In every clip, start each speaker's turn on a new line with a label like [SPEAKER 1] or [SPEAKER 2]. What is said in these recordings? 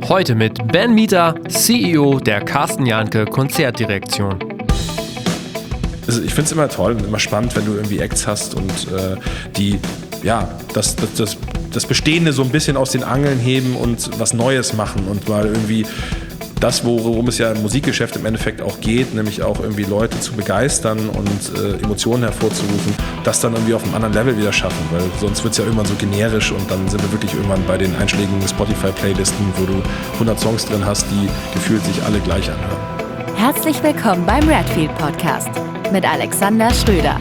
[SPEAKER 1] Heute mit Ben Mieter, CEO der Carsten Jahnke Konzertdirektion.
[SPEAKER 2] Also ich finde es immer toll und immer spannend, wenn du irgendwie Acts hast und das Bestehende so ein bisschen aus den Angeln heben und was Neues machen und mal irgendwie das, worum es ja im Musikgeschäft im Endeffekt auch geht, nämlich auch irgendwie Leute zu begeistern und Emotionen hervorzurufen, das dann irgendwie auf einem anderen Level wieder schaffen, weil sonst wird es ja irgendwann so generisch und dann sind wir wirklich irgendwann bei den einschlägigen Spotify-Playlisten, wo du 100 Songs drin hast, die gefühlt sich alle gleich anhören.
[SPEAKER 3] Herzlich willkommen beim Redfield Podcast mit Alexander Schröder.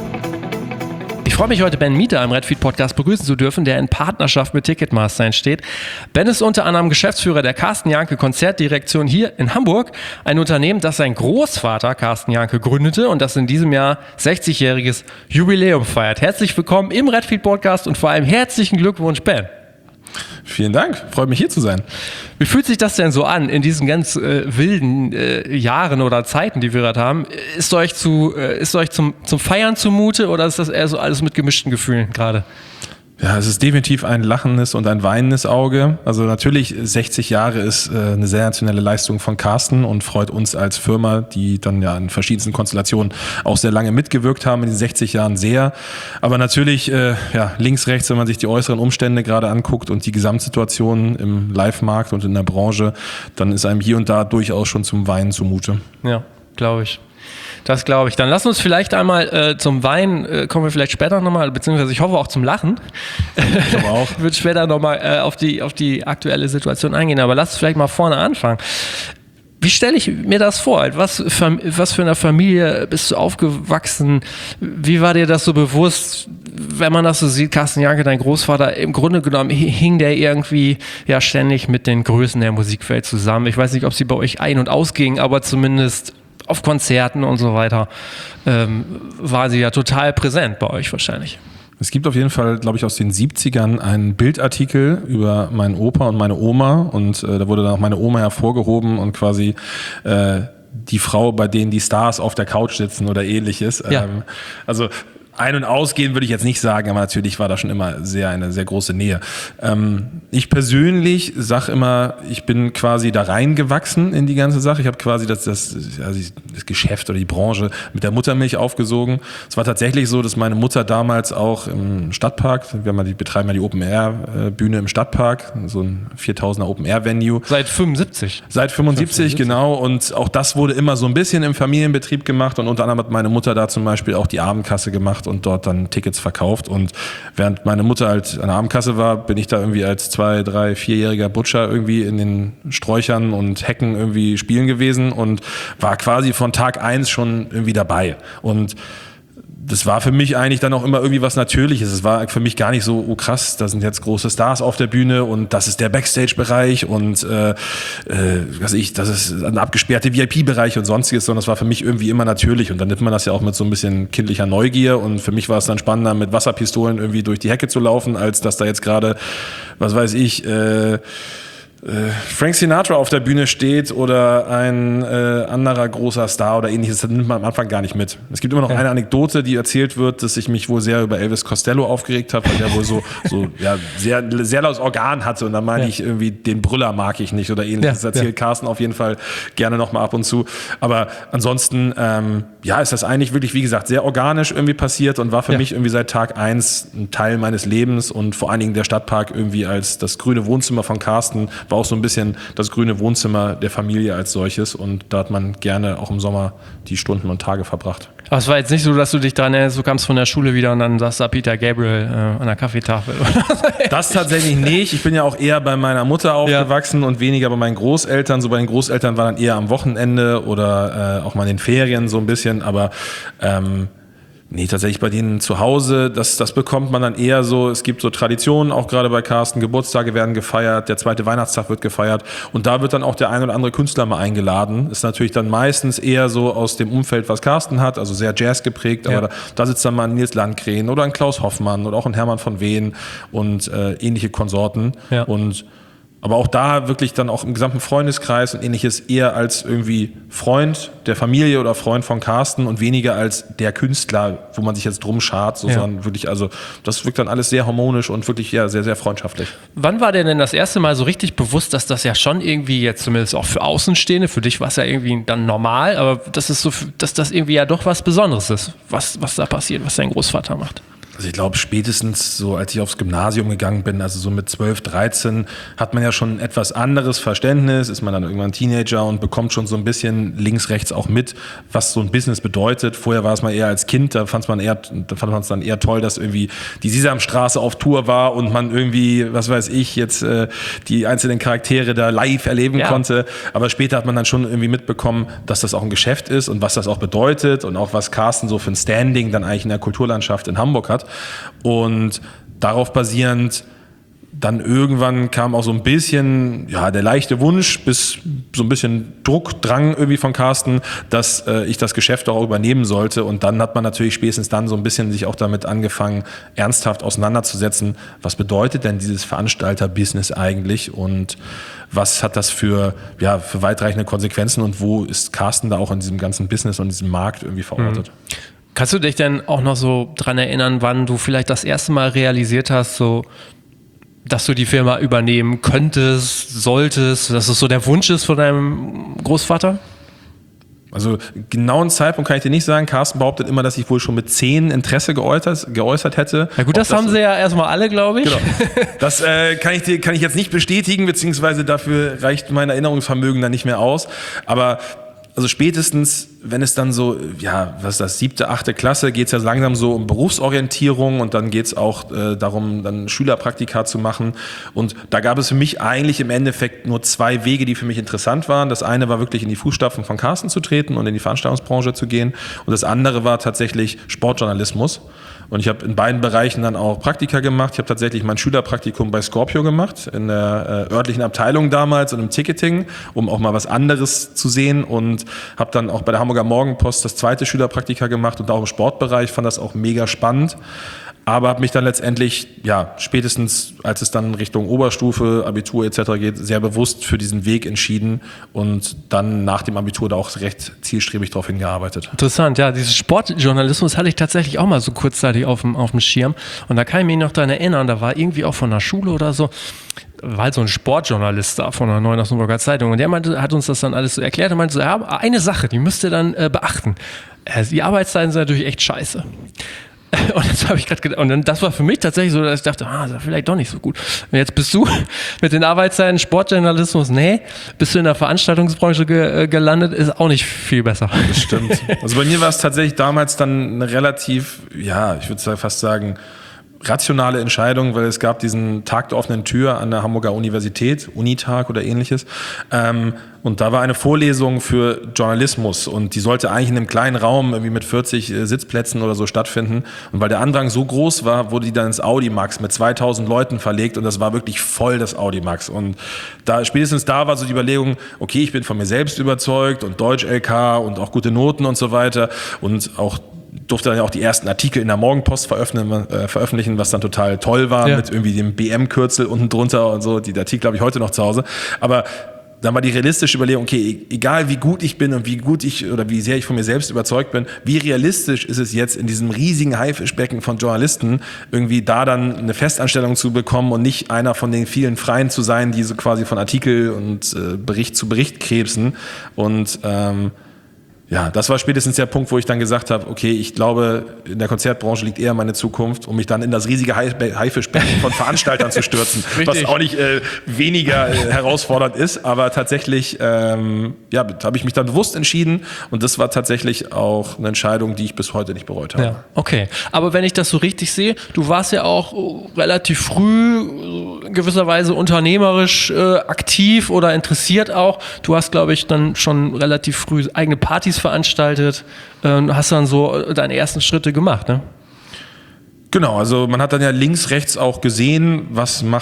[SPEAKER 1] Ich freue mich heute, Ben Mieter im Redfield Podcast begrüßen zu dürfen, der in Partnerschaft mit Ticketmaster entsteht. Ben ist unter anderem Geschäftsführer der Carsten Jahnke Konzertdirektion hier in Hamburg, ein Unternehmen, das sein Großvater Carsten Jahnke gründete und das in diesem Jahr 60-jähriges Jubiläum feiert. Herzlich willkommen im Redfield Podcast und vor allem herzlichen Glückwunsch, Ben.
[SPEAKER 2] Vielen Dank, freut mich hier zu sein.
[SPEAKER 1] Wie fühlt sich das denn so an in diesen ganz wilden Jahren oder Zeiten, die wir gerade haben? Ist euch zum Feiern zumute oder ist das eher so alles mit gemischten Gefühlen gerade?
[SPEAKER 2] Ja, es ist definitiv ein lachendes und ein weinendes Auge. Also natürlich 60 Jahre ist eine sensationelle Leistung von Carsten und freut uns als Firma, die dann ja in verschiedensten Konstellationen auch sehr lange mitgewirkt haben in den 60 Jahren sehr. Aber natürlich links, rechts, wenn man sich die äußeren Umstände gerade anguckt und die Gesamtsituation im Live-Markt und in der Branche, dann ist einem hier und da durchaus schon zum Weinen zumute.
[SPEAKER 1] Ja, glaube ich. Das glaube ich. Dann lass uns vielleicht einmal zum Weinen, kommen wir vielleicht später nochmal, beziehungsweise ich hoffe auch zum Lachen.
[SPEAKER 2] Ich hoffe auch.
[SPEAKER 1] Ich würde später nochmal auf die aktuelle Situation eingehen, aber lass uns vielleicht mal vorne anfangen. Wie stelle ich mir das vor? Was für eine Familie bist du aufgewachsen? Wie war dir das so bewusst, wenn man das so sieht, Carsten Jahnke, dein Großvater, im Grunde genommen hing der irgendwie ja ständig mit den Größen der Musikwelt zusammen. Ich weiß nicht, ob sie bei euch ein- und ausgingen, aber zumindest auf Konzerten und so weiter war sie ja total präsent bei euch wahrscheinlich.
[SPEAKER 2] Es gibt auf jeden Fall, glaube ich, aus den 70ern einen Bildartikel über meinen Opa und meine Oma und da wurde dann auch meine Oma hervorgehoben und quasi die Frau, bei denen die Stars auf der Couch sitzen oder ähnliches.
[SPEAKER 1] Ja.
[SPEAKER 2] Also ein- und ausgehen würde ich jetzt nicht sagen, aber natürlich war da schon immer eine sehr große Nähe. Ich persönlich sage immer, ich bin quasi da reingewachsen in die ganze Sache. Ich habe quasi das Geschäft oder die Branche mit der Muttermilch aufgesogen. Es war tatsächlich so, dass meine Mutter damals auch im Stadtpark, die betreiben ja die Open-Air-Bühne im Stadtpark, so ein 4000er Open-Air-Venue.
[SPEAKER 1] Seit 75?
[SPEAKER 2] Seit 75, genau. Und auch das wurde immer so ein bisschen im Familienbetrieb gemacht und unter anderem hat meine Mutter da zum Beispiel auch die Abendkasse gemacht und dort dann Tickets verkauft. Und während meine Mutter halt an der Abendkasse war, bin ich da irgendwie als 2-, 3-, 4-jähriger Butcher irgendwie in den Sträuchern und Hecken irgendwie spielen gewesen und war quasi von Tag 1 schon irgendwie dabei. Und das war für mich eigentlich dann auch immer irgendwie was Natürliches. Es war für mich gar nicht so, oh krass, da sind jetzt große Stars auf der Bühne und das ist der Backstage-Bereich und das ist ein abgesperrter VIP-Bereich und sonstiges, sondern das war für mich irgendwie immer natürlich und dann nimmt man das ja auch mit so ein bisschen kindlicher Neugier und für mich war es dann spannender, mit Wasserpistolen irgendwie durch die Hecke zu laufen, als dass da jetzt gerade, was weiß ich, Frank Sinatra auf der Bühne steht oder ein anderer großer Star oder ähnliches, das nimmt man am Anfang gar nicht mit. Es gibt immer noch eine Anekdote, die erzählt wird, dass ich mich wohl sehr über Elvis Costello aufgeregt habe, weil der wohl sehr, sehr lautes Organ hatte und dann meine ich irgendwie, den Brüller mag ich nicht oder ähnliches. Das erzählt Carsten auf jeden Fall gerne nochmal ab und zu. Aber ansonsten, ist das eigentlich wirklich, wie gesagt, sehr organisch irgendwie passiert und war für mich irgendwie seit Tag 1 ein Teil meines Lebens und vor allen Dingen der Stadtpark irgendwie als das grüne Wohnzimmer von Carsten war auch so ein bisschen das grüne Wohnzimmer der Familie als solches und da hat man gerne auch im Sommer die Stunden und Tage verbracht. Aber
[SPEAKER 1] es war jetzt nicht so, dass du dich daran erinnerst, du kamst von der Schule wieder und dann saß da Peter Gabriel an der Kaffeetafel.
[SPEAKER 2] Das tatsächlich nicht. Ich bin ja auch eher bei meiner Mutter aufgewachsen und weniger bei meinen Großeltern. So bei den Großeltern war dann eher am Wochenende oder auch mal in den Ferien so ein bisschen, aber nee, tatsächlich bei denen zu Hause, das bekommt man dann eher so, es gibt so Traditionen, auch gerade bei Carsten, Geburtstage werden gefeiert, der zweite Weihnachtstag wird gefeiert und da wird dann auch der ein oder andere Künstler mal eingeladen. Ist natürlich dann meistens eher so aus dem Umfeld, was Carsten hat, also sehr Jazz geprägt, aber da sitzt dann mal ein Nils Landgren oder ein Klaus Hoffmann oder auch ein Hermann von Ween und ähnliche Konsorten und Aber auch da wirklich dann auch im gesamten Freundeskreis und ähnliches eher als irgendwie Freund der Familie oder Freund von Carsten und weniger als der Künstler, wo man sich jetzt drum schart, sondern wirklich, also das wirkt dann alles sehr harmonisch und wirklich sehr, sehr freundschaftlich.
[SPEAKER 1] Wann war dir denn das erste Mal so richtig bewusst, dass das ja schon irgendwie jetzt zumindest auch für Außenstehende, für dich war es ja irgendwie dann normal, aber das ist so, dass das irgendwie ja doch was Besonderes ist, was da passiert, was dein Großvater macht?
[SPEAKER 2] Also ich glaube, spätestens so, als ich aufs Gymnasium gegangen bin, also so mit 12, 13, hat man ja schon ein etwas anderes Verständnis, ist man dann irgendwann Teenager und bekommt schon so ein bisschen links, rechts auch mit, was so ein Business bedeutet. Vorher war es mal eher als Kind, da fand man es dann eher toll, dass irgendwie die Sesamstraße auf Tour war und man irgendwie, was weiß ich, jetzt die einzelnen Charaktere da live erleben konnte. Aber später hat man dann schon irgendwie mitbekommen, dass das auch ein Geschäft ist und was das auch bedeutet und auch was Carsten so für ein Standing dann eigentlich in der Kulturlandschaft in Hamburg hat. Und darauf basierend dann irgendwann kam auch so ein bisschen der leichte Wunsch bis so ein bisschen Druck, Drang irgendwie von Carsten, dass ich das Geschäft auch übernehmen sollte. Und dann hat man natürlich spätestens dann so ein bisschen sich auch damit angefangen, ernsthaft auseinanderzusetzen, was bedeutet denn dieses Veranstalter-Business eigentlich und was hat das für weitreichende Konsequenzen und wo ist Carsten da auch in diesem ganzen Business und diesem Markt irgendwie verortet?
[SPEAKER 1] Kannst du dich denn auch noch so dran erinnern, wann du vielleicht das erste Mal realisiert hast, so, dass du die Firma übernehmen könntest, solltest, dass es so der Wunsch ist von deinem Großvater?
[SPEAKER 2] Also genauen Zeitpunkt kann ich dir nicht sagen. Carsten behauptet immer, dass ich wohl schon mit 10 Interesse geäußert hätte.
[SPEAKER 1] Na gut, das haben sie ja erstmal alle, glaube ich.
[SPEAKER 2] Genau. Das kann ich jetzt nicht bestätigen, beziehungsweise dafür reicht mein Erinnerungsvermögen dann nicht mehr aus. Aber also spätestens, wenn es dann so, was ist das, 7., 8. Klasse, geht es ja langsam so um Berufsorientierung und dann geht es auch darum, dann Schülerpraktika zu machen. Und da gab es für mich eigentlich im Endeffekt nur 2 Wege, die für mich interessant waren. Das eine war wirklich in die Fußstapfen von Carsten zu treten und in die Veranstaltungsbranche zu gehen. Und das andere war tatsächlich Sportjournalismus. Und ich habe in beiden Bereichen dann auch Praktika gemacht. Ich habe tatsächlich mein Schülerpraktikum bei Scorpio gemacht, in der örtlichen Abteilung damals und im Ticketing, um auch mal was anderes zu sehen. Und habe dann auch bei der Hamburger Morgenpost das 2. Schülerpraktika gemacht und auch im Sportbereich, fand das auch mega spannend. Aber habe mich dann letztendlich, spätestens als es dann Richtung Oberstufe, Abitur etc. geht, sehr bewusst für diesen Weg entschieden und dann nach dem Abitur da auch recht zielstrebig darauf hingearbeitet.
[SPEAKER 1] Interessant, ja, dieses Sportjournalismus hatte ich tatsächlich auch mal so kurzzeitig auf dem Schirm und da kann ich mich noch daran erinnern, da war irgendwie auch von der Schule oder so, war halt so ein Sportjournalist da von der Neuen Osnabrücker Zeitung und der hat uns das dann alles so erklärt und meinte so, eine Sache, die müsst ihr dann beachten. Die Arbeitszeiten sind natürlich echt scheiße. Und das habe ich gerade gedacht. Und dann, das war für mich tatsächlich so, dass ich dachte, das ist vielleicht doch nicht so gut. Und jetzt bist du mit den Arbeitszeiten Sportjournalismus, bist du in der Veranstaltungsbranche gelandet, ist auch nicht viel besser.
[SPEAKER 2] Das stimmt. Also bei mir war es tatsächlich damals dann eine relativ, ich würde fast sagen, rationale Entscheidung, weil es gab diesen Tag der offenen Tür an der Hamburger Universität, Unitag oder ähnliches. Und da war eine Vorlesung für Journalismus und die sollte eigentlich in einem kleinen Raum irgendwie mit 40 Sitzplätzen oder so stattfinden. Und weil der Andrang so groß war, wurde die dann ins Audimax mit 2000 Leuten verlegt und das war wirklich voll das Audimax. Und spätestens da war so die Überlegung, okay, ich bin von mir selbst überzeugt und Deutsch-LK und auch gute Noten und so weiter und auch durfte dann ja auch die ersten Artikel in der Morgenpost veröffentlichen, was dann total toll war, mit irgendwie dem BM-Kürzel unten drunter und so. Die Artikel habe ich heute noch zu Hause. Aber dann war die realistische Überlegung, okay, egal wie gut ich bin und wie sehr ich von mir selbst überzeugt bin, wie realistisch ist es jetzt in diesem riesigen Haifischbecken von Journalisten, irgendwie da dann eine Festanstellung zu bekommen und nicht einer von den vielen Freien zu sein, die so quasi von Artikel und Bericht zu Bericht krebsen. Und das war spätestens der Punkt, wo ich dann gesagt habe, okay, ich glaube, in der Konzertbranche liegt eher meine Zukunft, um mich dann in das riesige Haifischbecken von Veranstaltern zu stürzen, was auch nicht weniger herausfordernd ist, aber tatsächlich habe ich mich dann bewusst entschieden und das war tatsächlich auch eine Entscheidung, die ich bis heute nicht bereut habe.
[SPEAKER 1] Ja, okay. Aber wenn ich das so richtig sehe, du warst ja auch relativ früh gewisserweise unternehmerisch aktiv oder interessiert auch. Du hast, glaube ich, dann schon relativ früh eigene Partys veranstaltet, hast dann so deine ersten Schritte gemacht, ne?
[SPEAKER 2] Genau, also man hat dann ja links, rechts auch gesehen, was macht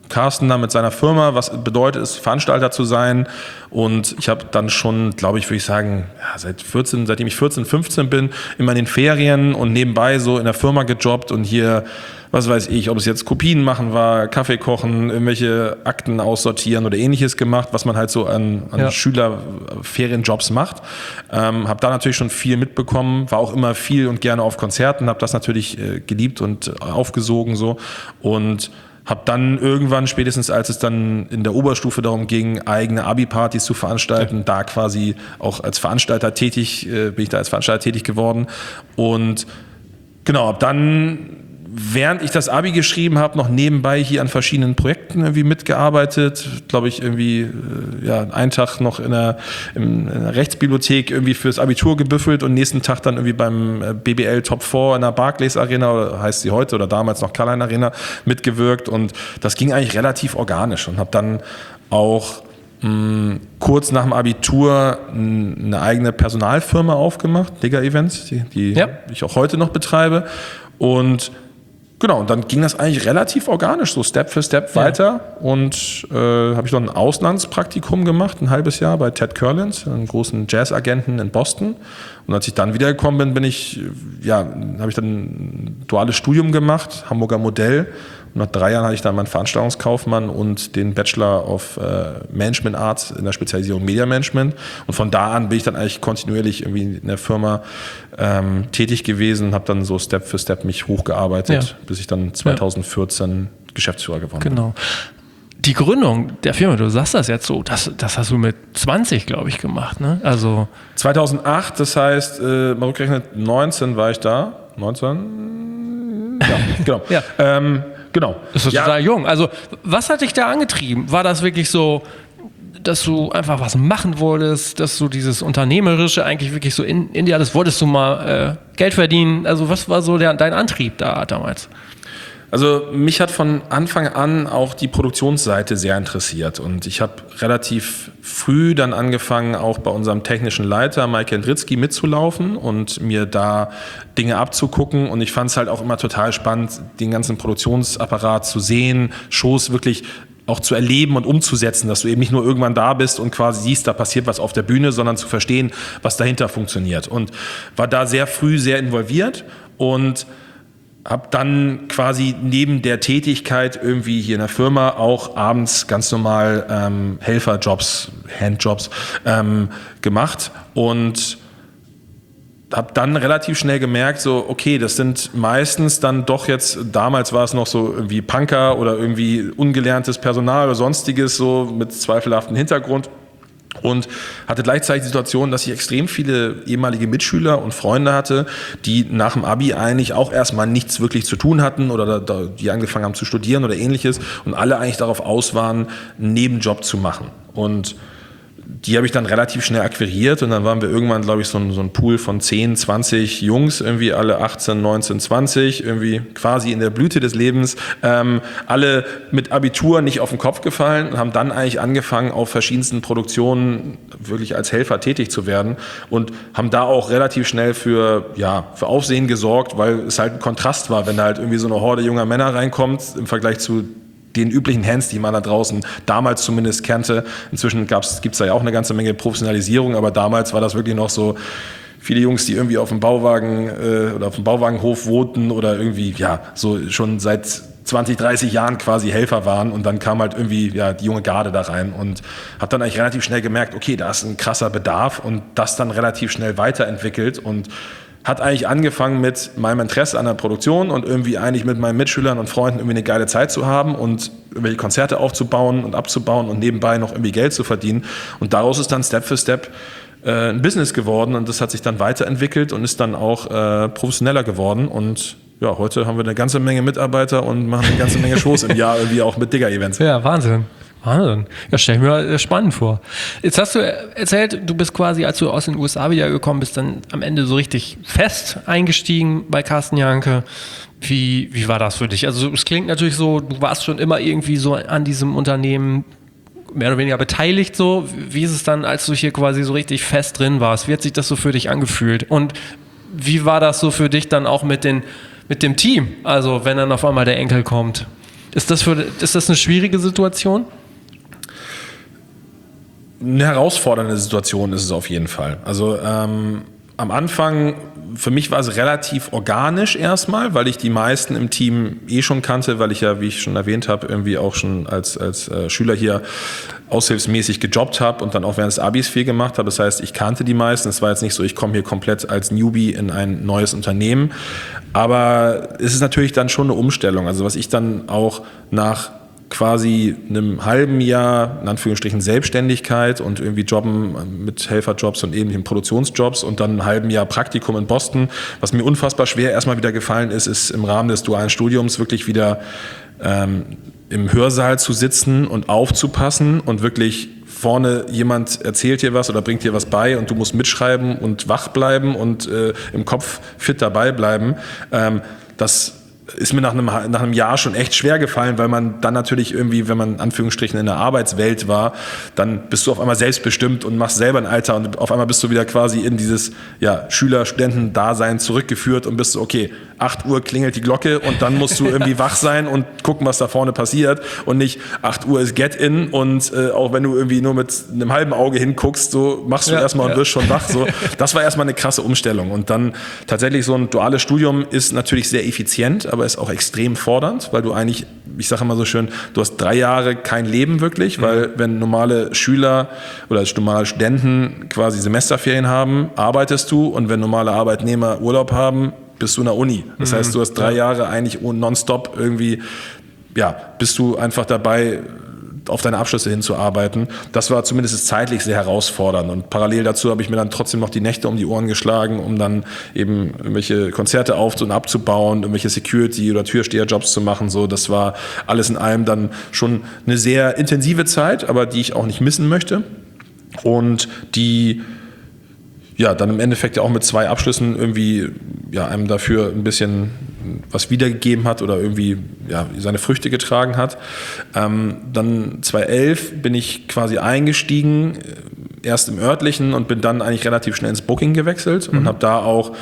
[SPEAKER 2] Carsten da mit seiner Firma, was bedeutet es, Veranstalter zu sein. Und ich habe dann schon, glaube ich, würde ich sagen, ja, seitdem ich 14, 15 bin, immer in den Ferien und nebenbei so in der Firma gejobbt und hier, was weiß ich, ob es jetzt Kopien machen war, Kaffee kochen, irgendwelche Akten aussortieren oder ähnliches gemacht, was man halt so an Schülerferienjobs macht. Habe da natürlich schon viel mitbekommen, war auch immer viel und gerne auf Konzerten, habe das natürlich geliebt und aufgesogen so und habe dann irgendwann, spätestens als es dann in der Oberstufe darum ging, eigene Abi-Partys zu veranstalten, da quasi auch als Veranstalter bin ich da als Veranstalter tätig geworden. Und genau, habe dann, während ich das Abi geschrieben habe, noch nebenbei hier an verschiedenen Projekten irgendwie mitgearbeitet. Glaube ich, irgendwie einen Tag noch in der Rechtsbibliothek irgendwie fürs Abitur gebüffelt und nächsten Tag dann irgendwie beim BBL Top 4 in der Barclays Arena, oder heißt sie heute, oder damals noch Carlyle Arena, mitgewirkt. Und das ging eigentlich relativ organisch und habe dann auch kurz nach dem Abitur eine eigene Personalfirma aufgemacht, Digger Events, die ich auch heute noch betreibe. Und genau, und dann ging das eigentlich relativ organisch, so Step für Step weiter. Und habe ich noch ein Auslandspraktikum gemacht, ein halbes Jahr bei Ted Kurlins, einem großen Jazzagenten in Boston. Und als ich dann wiedergekommen bin, habe ich dann ein duales Studium gemacht, Hamburger Modell. Und nach 3 Jahren hatte ich dann meinen Veranstaltungskaufmann und den Bachelor of Management Arts in der Spezialisierung Media Management. Und von da an bin ich dann eigentlich kontinuierlich irgendwie in der Firma tätig gewesen und habe dann so Step für Step mich hochgearbeitet, bis ich dann 2014 Geschäftsführer geworden bin.
[SPEAKER 1] Genau. Die Gründung der Firma, du sagst das jetzt so, das hast du mit 20, glaube ich, gemacht, ne? Also
[SPEAKER 2] 2008, das heißt, mal rückgerechnet, 19 war ich da. 19? Ja, genau. Genau.
[SPEAKER 1] Das ist total jung. Also, was hat dich da angetrieben? War das wirklich so, dass du einfach was machen wolltest, dass du dieses Unternehmerische eigentlich wirklich so in dir hattest? Wolltest du mal Geld verdienen? Also, was war so dein Antrieb da damals?
[SPEAKER 2] Also mich hat von Anfang an auch die Produktionsseite sehr interessiert und ich habe relativ früh dann angefangen, auch bei unserem technischen Leiter Mike Jendritzky mitzulaufen und mir da Dinge abzugucken und ich fand es halt auch immer total spannend, den ganzen Produktionsapparat zu sehen, Shows wirklich auch zu erleben und umzusetzen, dass du eben nicht nur irgendwann da bist und quasi siehst, da passiert was auf der Bühne, sondern zu verstehen, was dahinter funktioniert und war da sehr früh sehr involviert und habe dann quasi neben der Tätigkeit irgendwie hier in der Firma auch abends ganz normal Helferjobs, Handjobs gemacht und habe dann relativ schnell gemerkt, so okay, das sind meistens dann doch jetzt, damals war es noch so irgendwie Punker oder irgendwie ungelerntes Personal oder sonstiges, so mit zweifelhaftem Hintergrund. Und hatte gleichzeitig die Situation, dass ich extrem viele ehemalige Mitschüler und Freunde hatte, die nach dem Abi eigentlich auch erstmal nichts wirklich zu tun hatten oder die angefangen haben zu studieren oder ähnliches und alle eigentlich darauf aus waren, einen Nebenjob zu machen. Und die habe ich dann relativ schnell akquiriert und dann waren wir irgendwann, glaube ich, so ein Pool von 10, 20 Jungs, irgendwie alle 18, 19, 20, irgendwie quasi in der Blüte des Lebens, alle mit Abitur nicht auf den Kopf gefallen und haben dann eigentlich angefangen, auf verschiedensten Produktionen wirklich als Helfer tätig zu werden und haben da auch relativ schnell für Aufsehen gesorgt, weil es halt ein Kontrast war, wenn da halt irgendwie so eine Horde junger Männer reinkommt im Vergleich zu den üblichen Hands, die man da draußen damals zumindest kannte. Inzwischen gibt's da ja auch eine ganze Menge Professionalisierung, aber damals war das wirklich noch so viele Jungs, die irgendwie auf dem Bauwagen oder auf dem Bauwagenhof wohnten oder irgendwie so schon seit 20, 30 Jahren quasi Helfer waren und dann kam halt irgendwie die junge Garde da rein und habe dann eigentlich relativ schnell gemerkt, okay, da ist ein krasser Bedarf und das dann relativ schnell weiterentwickelt und hat eigentlich angefangen mit meinem Interesse an der Produktion und irgendwie eigentlich mit meinen Mitschülern und Freunden irgendwie eine geile Zeit zu haben und irgendwelche Konzerte aufzubauen und abzubauen und nebenbei noch irgendwie Geld zu verdienen. Und daraus ist dann Step für Step ein Business geworden und das hat sich dann weiterentwickelt und ist dann auch professioneller geworden. Und ja, heute haben wir eine ganze Menge Mitarbeiter und machen eine ganze Menge Shows im Jahr irgendwie auch mit Digger-Events.
[SPEAKER 1] Ja, Wahnsinn. Ja, stell ich mir spannend vor. Jetzt hast du erzählt, du bist quasi, als du aus den USA wiedergekommen bist, dann am Ende so richtig fest eingestiegen bei Carsten Janke. Wie war das für dich? Also es klingt natürlich so, du warst schon immer irgendwie so an diesem Unternehmen mehr oder weniger beteiligt so. Wie ist es dann, als du hier quasi so richtig fest drin warst? Wie hat sich das so für dich angefühlt? Und wie war das so für dich dann auch mit dem Team? Also wenn dann auf einmal der Enkel kommt. Ist das eine schwierige Situation?
[SPEAKER 2] Eine herausfordernde Situation ist es auf jeden Fall. Also am Anfang, für mich war es relativ organisch erstmal, weil ich die meisten im Team schon kannte, weil ich ja, wie ich schon erwähnt habe, irgendwie auch schon als Schüler hier aushilfsmäßig gejobbt habe und dann auch während des Abis viel gemacht habe. Das heißt, ich kannte die meisten. Es war jetzt nicht so, ich komme hier komplett als Newbie in ein neues Unternehmen. Aber es ist natürlich dann schon eine Umstellung. Also was ich dann auch nach quasi einem halben Jahr, in Anführungsstrichen, Selbstständigkeit und irgendwie Jobben mit Helferjobs und ähnlichen Produktionsjobs und dann einem halben Jahr Praktikum in Boston. Was mir unfassbar schwer erstmal wieder gefallen ist im Rahmen des dualen Studiums wirklich wieder im Hörsaal zu sitzen und aufzupassen und wirklich vorne jemand erzählt dir was oder bringt dir was bei und du musst mitschreiben und wach bleiben und im Kopf fit dabei bleiben. Das ist mir nach einem Jahr schon echt schwer gefallen, weil man dann natürlich irgendwie, wenn man in Anführungsstrichen in der Arbeitswelt war, dann bist du auf einmal selbstbestimmt und machst selber ein Alter und auf einmal bist du wieder quasi in dieses Schüler-Studenten-Dasein zurückgeführt und bist so, okay, 8 Uhr klingelt die Glocke und dann musst du irgendwie wach sein und gucken, was da vorne passiert und nicht 8 Uhr ist Get-In und auch wenn du irgendwie nur mit einem halben Auge hinguckst, so machst du erstmal und wirst schon wach. So. Das war erstmal eine krasse Umstellung und dann tatsächlich so ein duales Studium ist natürlich sehr effizient, aber ist auch extrem fordernd, weil du eigentlich, ich sage immer so schön, du hast 3 Jahre kein Leben wirklich, weil wenn normale Schüler oder normale Studenten quasi Semesterferien haben, arbeitest du und wenn normale Arbeitnehmer Urlaub haben, bist du in der Uni. Das heißt, du hast 3 Jahre eigentlich nonstop irgendwie, bist du einfach dabei, auf deine Abschlüsse hinzuarbeiten. Das war zumindest zeitlich sehr herausfordernd und parallel dazu habe ich mir dann trotzdem noch die Nächte um die Ohren geschlagen, um dann eben irgendwelche Konzerte auf- und abzubauen, irgendwelche Security- oder Türsteherjobs zu machen. So, das war alles in allem dann schon eine sehr intensive Zeit, aber die ich auch nicht missen möchte und die dann im Endeffekt ja auch mit 2 Abschlüssen irgendwie einem dafür ein bisschen was wiedergegeben hat oder irgendwie seine Früchte getragen hat. Dann 2011 bin ich quasi eingestiegen, erst im örtlichen und bin dann eigentlich relativ schnell ins Booking gewechselt und habe da auch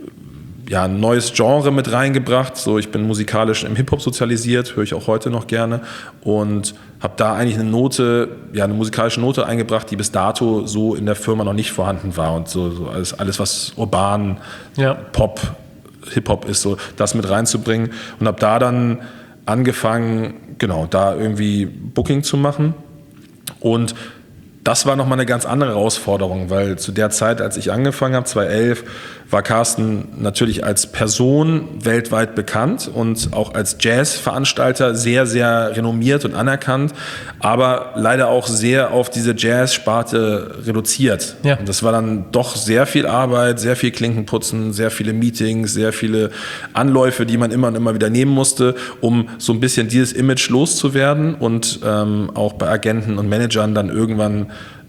[SPEAKER 2] ein neues Genre mit reingebracht. So, ich bin musikalisch im Hip-Hop sozialisiert, höre ich auch heute noch gerne und habe da eigentlich eine musikalische Note eingebracht, die bis dato so in der Firma noch nicht vorhanden war und so alles was urban, Pop, Hip-Hop ist, so das mit reinzubringen und habe da dann angefangen, da irgendwie Booking zu machen und das war nochmal eine ganz andere Herausforderung, weil zu der Zeit, als ich angefangen habe, 2011, war Carsten natürlich als Person weltweit bekannt und auch als Jazzveranstalter sehr, sehr renommiert und anerkannt, aber leider auch sehr auf diese Jazz-Sparte reduziert. Ja. Und das war dann doch sehr viel Arbeit, sehr viel Klinkenputzen, sehr viele Meetings, sehr viele Anläufe, die man immer und immer wieder nehmen musste, um so ein bisschen dieses Image loszuwerden und auch bei Agenten und Managern dann irgendwann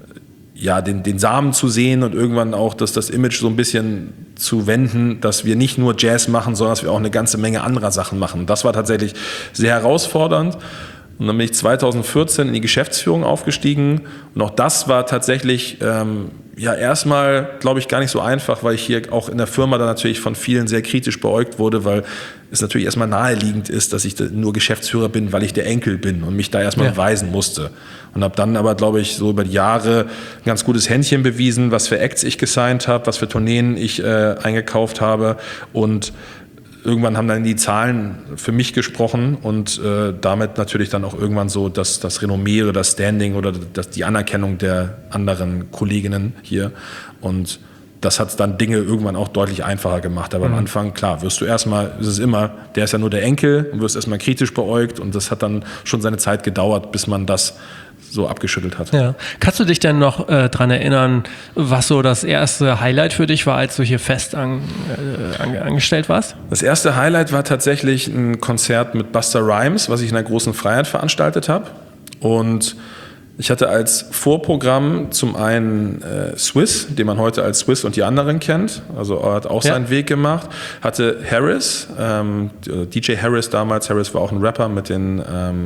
[SPEAKER 2] den Samen zu sehen und irgendwann auch das Image so ein bisschen zu wenden, dass wir nicht nur Jazz machen, sondern dass wir auch eine ganze Menge anderer Sachen machen. Das war tatsächlich sehr herausfordernd. Und dann bin ich 2014 in die Geschäftsführung aufgestiegen. Und auch das war tatsächlich erstmal, glaube ich, gar nicht so einfach, weil ich hier auch in der Firma dann natürlich von vielen sehr kritisch beäugt wurde, weil es natürlich erstmal naheliegend ist, dass ich nur Geschäftsführer bin, weil ich der Enkel bin und mich da erstmal beweisen musste. Und habe dann aber, glaube ich, so über die Jahre ein ganz gutes Händchen bewiesen, was für Acts ich gesigned habe, was für Tourneen ich eingekauft habe und irgendwann haben dann die Zahlen für mich gesprochen und damit natürlich dann auch irgendwann so das Renommee oder das Standing oder die Anerkennung der anderen Kolleginnen hier. Und das hat dann Dinge irgendwann auch deutlich einfacher gemacht. Aber am Anfang, klar, ist es immer, der ist ja nur der Enkel und wirst erstmal kritisch beäugt und das hat dann schon seine Zeit gedauert, bis man das so abgeschüttelt hat. Ja.
[SPEAKER 1] Kannst du dich denn noch dran erinnern, was so das erste Highlight für dich war, als du hier fest angestellt warst?
[SPEAKER 2] Das erste Highlight war tatsächlich ein Konzert mit Busta Rhymes, was ich in der Großen Freiheit veranstaltet habe. Und ich hatte als Vorprogramm zum einen Swiss, den man heute als Swiss und die anderen kennt, also er hat auch seinen Weg gemacht, hatte Harris, DJ Harris damals, Harris war auch ein Rapper mit den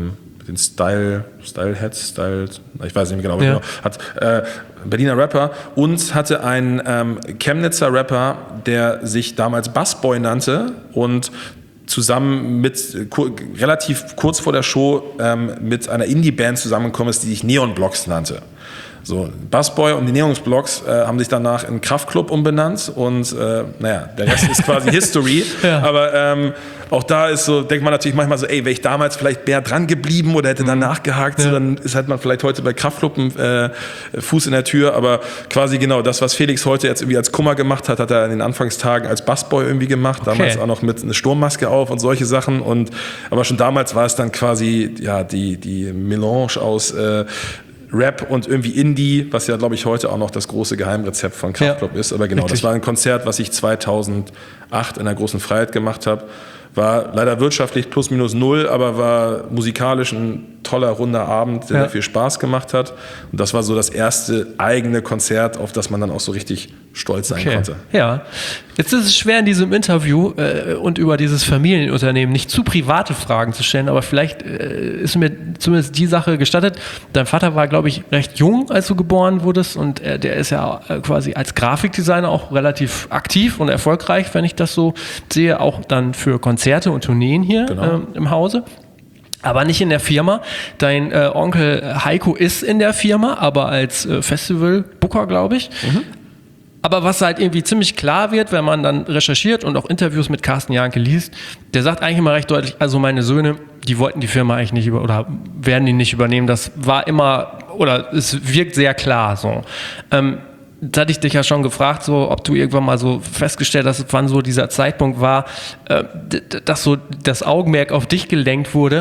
[SPEAKER 2] Style-Heads, ich weiß nicht mehr genau, hat Berliner Rapper und hatte einen Chemnitzer Rapper, der sich damals Bassboy nannte und zusammen relativ kurz vor der Show mit einer Indie-Band zusammengekommen ist, die sich Neon Blocks nannte. So, Busboy und die Neon Blocks haben sich danach in Kraftklub umbenannt und der Rest ist quasi History. Ja. Aber auch da ist so, denkt man natürlich manchmal so, wäre ich damals vielleicht mehr dran geblieben oder hätte dann nachgehakt, so, dann ist halt man vielleicht heute bei Kraftklub Fuß in der Tür, aber quasi genau das, was Felix heute jetzt irgendwie als Kummer gemacht hat, hat er in den Anfangstagen als Busboy irgendwie gemacht, damals auch noch mit einer Sturmmaske auf und solche Sachen aber schon damals war es dann quasi die Melange aus Rap und irgendwie Indie, was ja, glaube ich, heute auch noch das große Geheimrezept von Kraftklub ist. Aber genau, das war ein Konzert, was ich 2008 in der Großen Freiheit gemacht habe. War leider wirtschaftlich plus minus null, aber war musikalisch ein toller, runder Abend, der sehr viel Spaß gemacht hat. Und das war so das erste eigene Konzert, auf das man dann auch so richtig stolz sein konnte.
[SPEAKER 1] Ja, jetzt ist es schwer in diesem Interview und über dieses Familienunternehmen nicht zu private Fragen zu stellen, aber vielleicht ist mir zumindest die Sache gestattet. Dein Vater war, glaube ich, recht jung, als du geboren wurdest und der ist ja quasi als Grafikdesigner auch relativ aktiv und erfolgreich, wenn ich das so sehe, auch dann für Konzerte und Tourneen hier im Hause. Aber nicht in der Firma. Dein Onkel Heiko ist in der Firma, aber als Festival-Booker, glaube ich. Mhm. Aber was halt irgendwie ziemlich klar wird, wenn man dann recherchiert und auch Interviews mit Carsten Jahnke liest, der sagt eigentlich immer recht deutlich, also meine Söhne, die wollten die Firma eigentlich nicht oder werden die nicht übernehmen. Das war immer, oder es wirkt sehr klar so. Da hatte ich dich ja schon gefragt, so, ob du irgendwann mal so festgestellt hast, wann so dieser Zeitpunkt war, dass so das Augenmerk auf dich gelenkt wurde.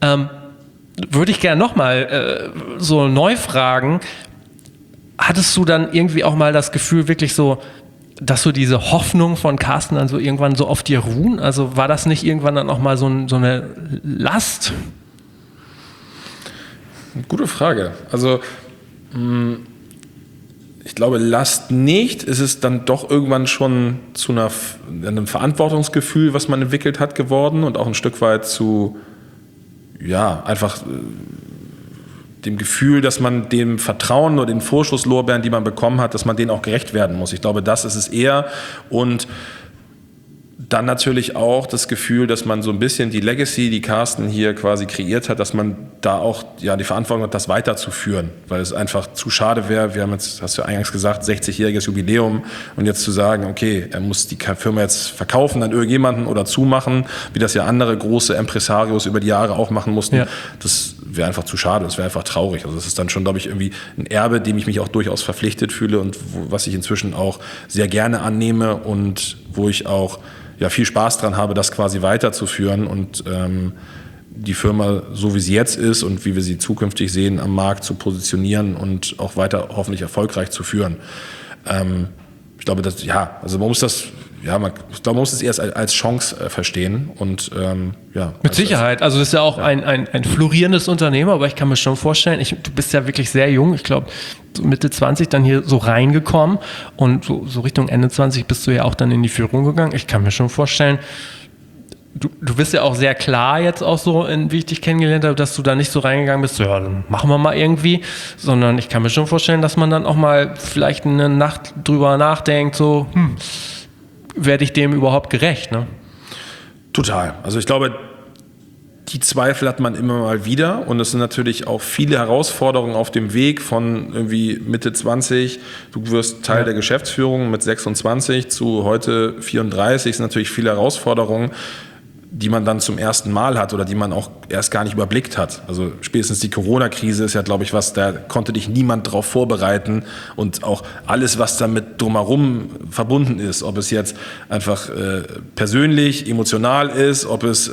[SPEAKER 1] Würde ich gerne nochmal so neu fragen, hattest du dann irgendwie auch mal das Gefühl, wirklich so, dass so diese Hoffnung von Carsten dann so irgendwann so auf dir ruhen? Also war das nicht irgendwann dann auch mal so eine Last?
[SPEAKER 2] Gute Frage. Also ich glaube, Last nicht. Es ist dann doch irgendwann schon zu einem Verantwortungsgefühl, was man entwickelt hat, geworden und auch ein Stück weit zu, einfach dem Gefühl, dass man dem Vertrauen oder den Vorschusslorbeeren, die man bekommen hat, dass man denen auch gerecht werden muss. Ich glaube, das ist es eher. Und dann natürlich auch das Gefühl, dass man so ein bisschen die Legacy, die Carsten hier quasi kreiert hat, dass man da auch die Verantwortung hat, das weiterzuführen, weil es einfach zu schade wäre. Wir haben jetzt, hast du eingangs gesagt, 60-jähriges Jubiläum und jetzt zu sagen, okay, er muss die Firma jetzt verkaufen an irgendjemanden oder zumachen, wie das ja andere große Impresarios über die Jahre auch machen mussten, das wäre einfach zu schade, das wäre einfach traurig. Also das ist dann schon, glaube ich, irgendwie ein Erbe, dem ich mich auch durchaus verpflichtet fühle und was ich inzwischen auch sehr gerne annehme und wo ich auch viel Spaß dran habe, das quasi weiterzuführen und die Firma, so wie sie jetzt ist und wie wir sie zukünftig sehen, am Markt zu positionieren und auch weiter hoffentlich erfolgreich zu führen. Ich glaube, man muss das, man muss es erst als Chance verstehen und
[SPEAKER 1] Mit Sicherheit. Also das ist ja auch ein florierendes Unternehmen, aber ich kann mir schon vorstellen, du bist ja wirklich sehr jung, ich glaube so Mitte 20 dann hier so reingekommen und so Richtung Ende 20 bist du ja auch dann in die Führung gegangen. Ich kann mir schon vorstellen, du bist ja auch sehr klar jetzt auch so, wie ich dich kennengelernt habe, dass du da nicht so reingegangen bist, dann machen wir mal irgendwie, sondern ich kann mir schon vorstellen, dass man dann auch mal vielleicht eine Nacht drüber nachdenkt, so, werde ich dem überhaupt gerecht, ne?
[SPEAKER 2] Total. Also ich glaube, die Zweifel hat man immer mal wieder und es sind natürlich auch viele Herausforderungen auf dem Weg von irgendwie Mitte 20, du wirst Teil der Geschäftsführung mit 26 zu heute 34, sind natürlich viele Herausforderungen, die man dann zum ersten Mal hat oder die man auch erst gar nicht überblickt hat. Also spätestens die Corona-Krise ist ja, glaube ich, da konnte dich niemand drauf vorbereiten und auch alles, was damit drumherum verbunden ist, ob es jetzt einfach persönlich, emotional ist, ob es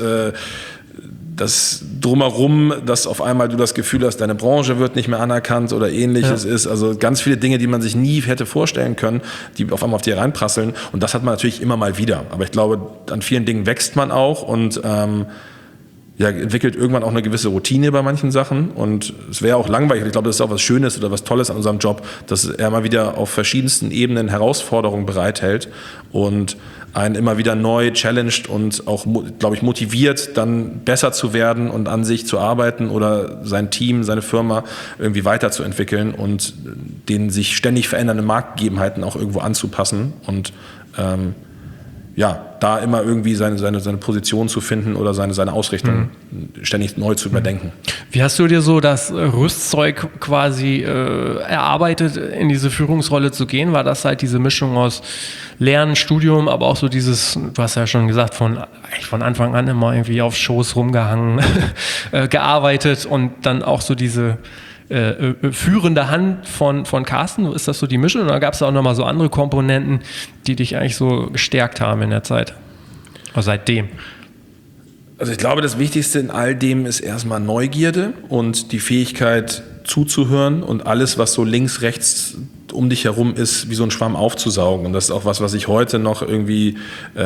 [SPEAKER 2] das drumherum, dass auf einmal du das Gefühl hast, deine Branche wird nicht mehr anerkannt oder ähnliches ist. Also ganz viele Dinge, die man sich nie hätte vorstellen können, die auf einmal auf dir reinprasseln. Und das hat man natürlich immer mal wieder. Aber ich glaube, an vielen Dingen wächst man auch und entwickelt irgendwann auch eine gewisse Routine bei manchen Sachen. Und es wäre auch langweilig. Ich glaube, das ist auch was Schönes oder was Tolles an unserem Job, dass er mal wieder auf verschiedensten Ebenen Herausforderungen bereithält und einen immer wieder neu challenged und auch, glaube ich, motiviert, dann besser zu werden und an sich zu arbeiten oder sein Team, seine Firma irgendwie weiterzuentwickeln und den sich ständig verändernden Marktgegebenheiten auch irgendwo anzupassen. Und da immer irgendwie seine Position zu finden oder seine Ausrichtung ständig neu zu überdenken.
[SPEAKER 1] Wie hast du dir so das Rüstzeug quasi erarbeitet, in diese Führungsrolle zu gehen? War das halt diese Mischung aus Lernen, Studium, aber auch so dieses, du hast ja schon gesagt, von Anfang an immer irgendwie auf Shows rumgehangen, gearbeitet und dann auch so diese führende Hand von Carsten? Ist das so die Mischung? Oder gab es auch nochmal so andere Komponenten, die dich eigentlich so gestärkt haben in der Zeit? Oder seitdem?
[SPEAKER 2] Also ich glaube, das Wichtigste in all dem ist erstmal Neugierde und die Fähigkeit zuzuhören und alles, was so links, rechts um dich herum ist, wie so ein Schwamm aufzusaugen. Und das ist auch was ich heute noch irgendwie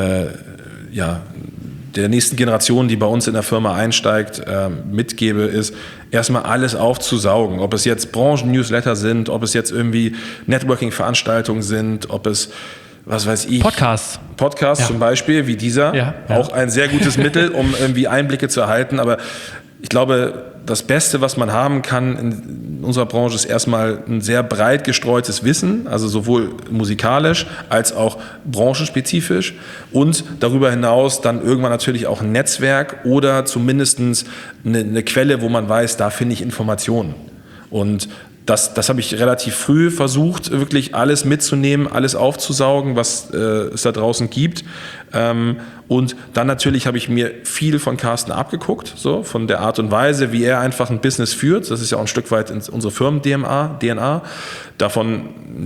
[SPEAKER 2] der nächsten Generation, die bei uns in der Firma einsteigt, mitgebe, ist erstmal alles aufzusaugen. Ob es jetzt Branchen-Newsletter sind, ob es jetzt irgendwie Networking-Veranstaltungen sind, ob es, was weiß ich.
[SPEAKER 1] Podcasts
[SPEAKER 2] Zum Beispiel, wie dieser. Ja. Auch ein sehr gutes Mittel, um irgendwie Einblicke zu erhalten. Aber ich glaube, das Beste, was man haben kann in unserer Branche, ist erstmal ein sehr breit gestreutes Wissen, also sowohl musikalisch als auch branchenspezifisch und darüber hinaus dann irgendwann natürlich auch ein Netzwerk oder zumindest eine Quelle, wo man weiß, da finde ich Informationen. Und das habe ich relativ früh versucht, wirklich alles mitzunehmen, alles aufzusaugen, was es da draußen gibt. Und dann natürlich habe ich mir viel von Carsten abgeguckt, so von der Art und Weise, wie er einfach ein Business führt. Das ist ja auch ein Stück weit unsere Firmen-DNA. Davon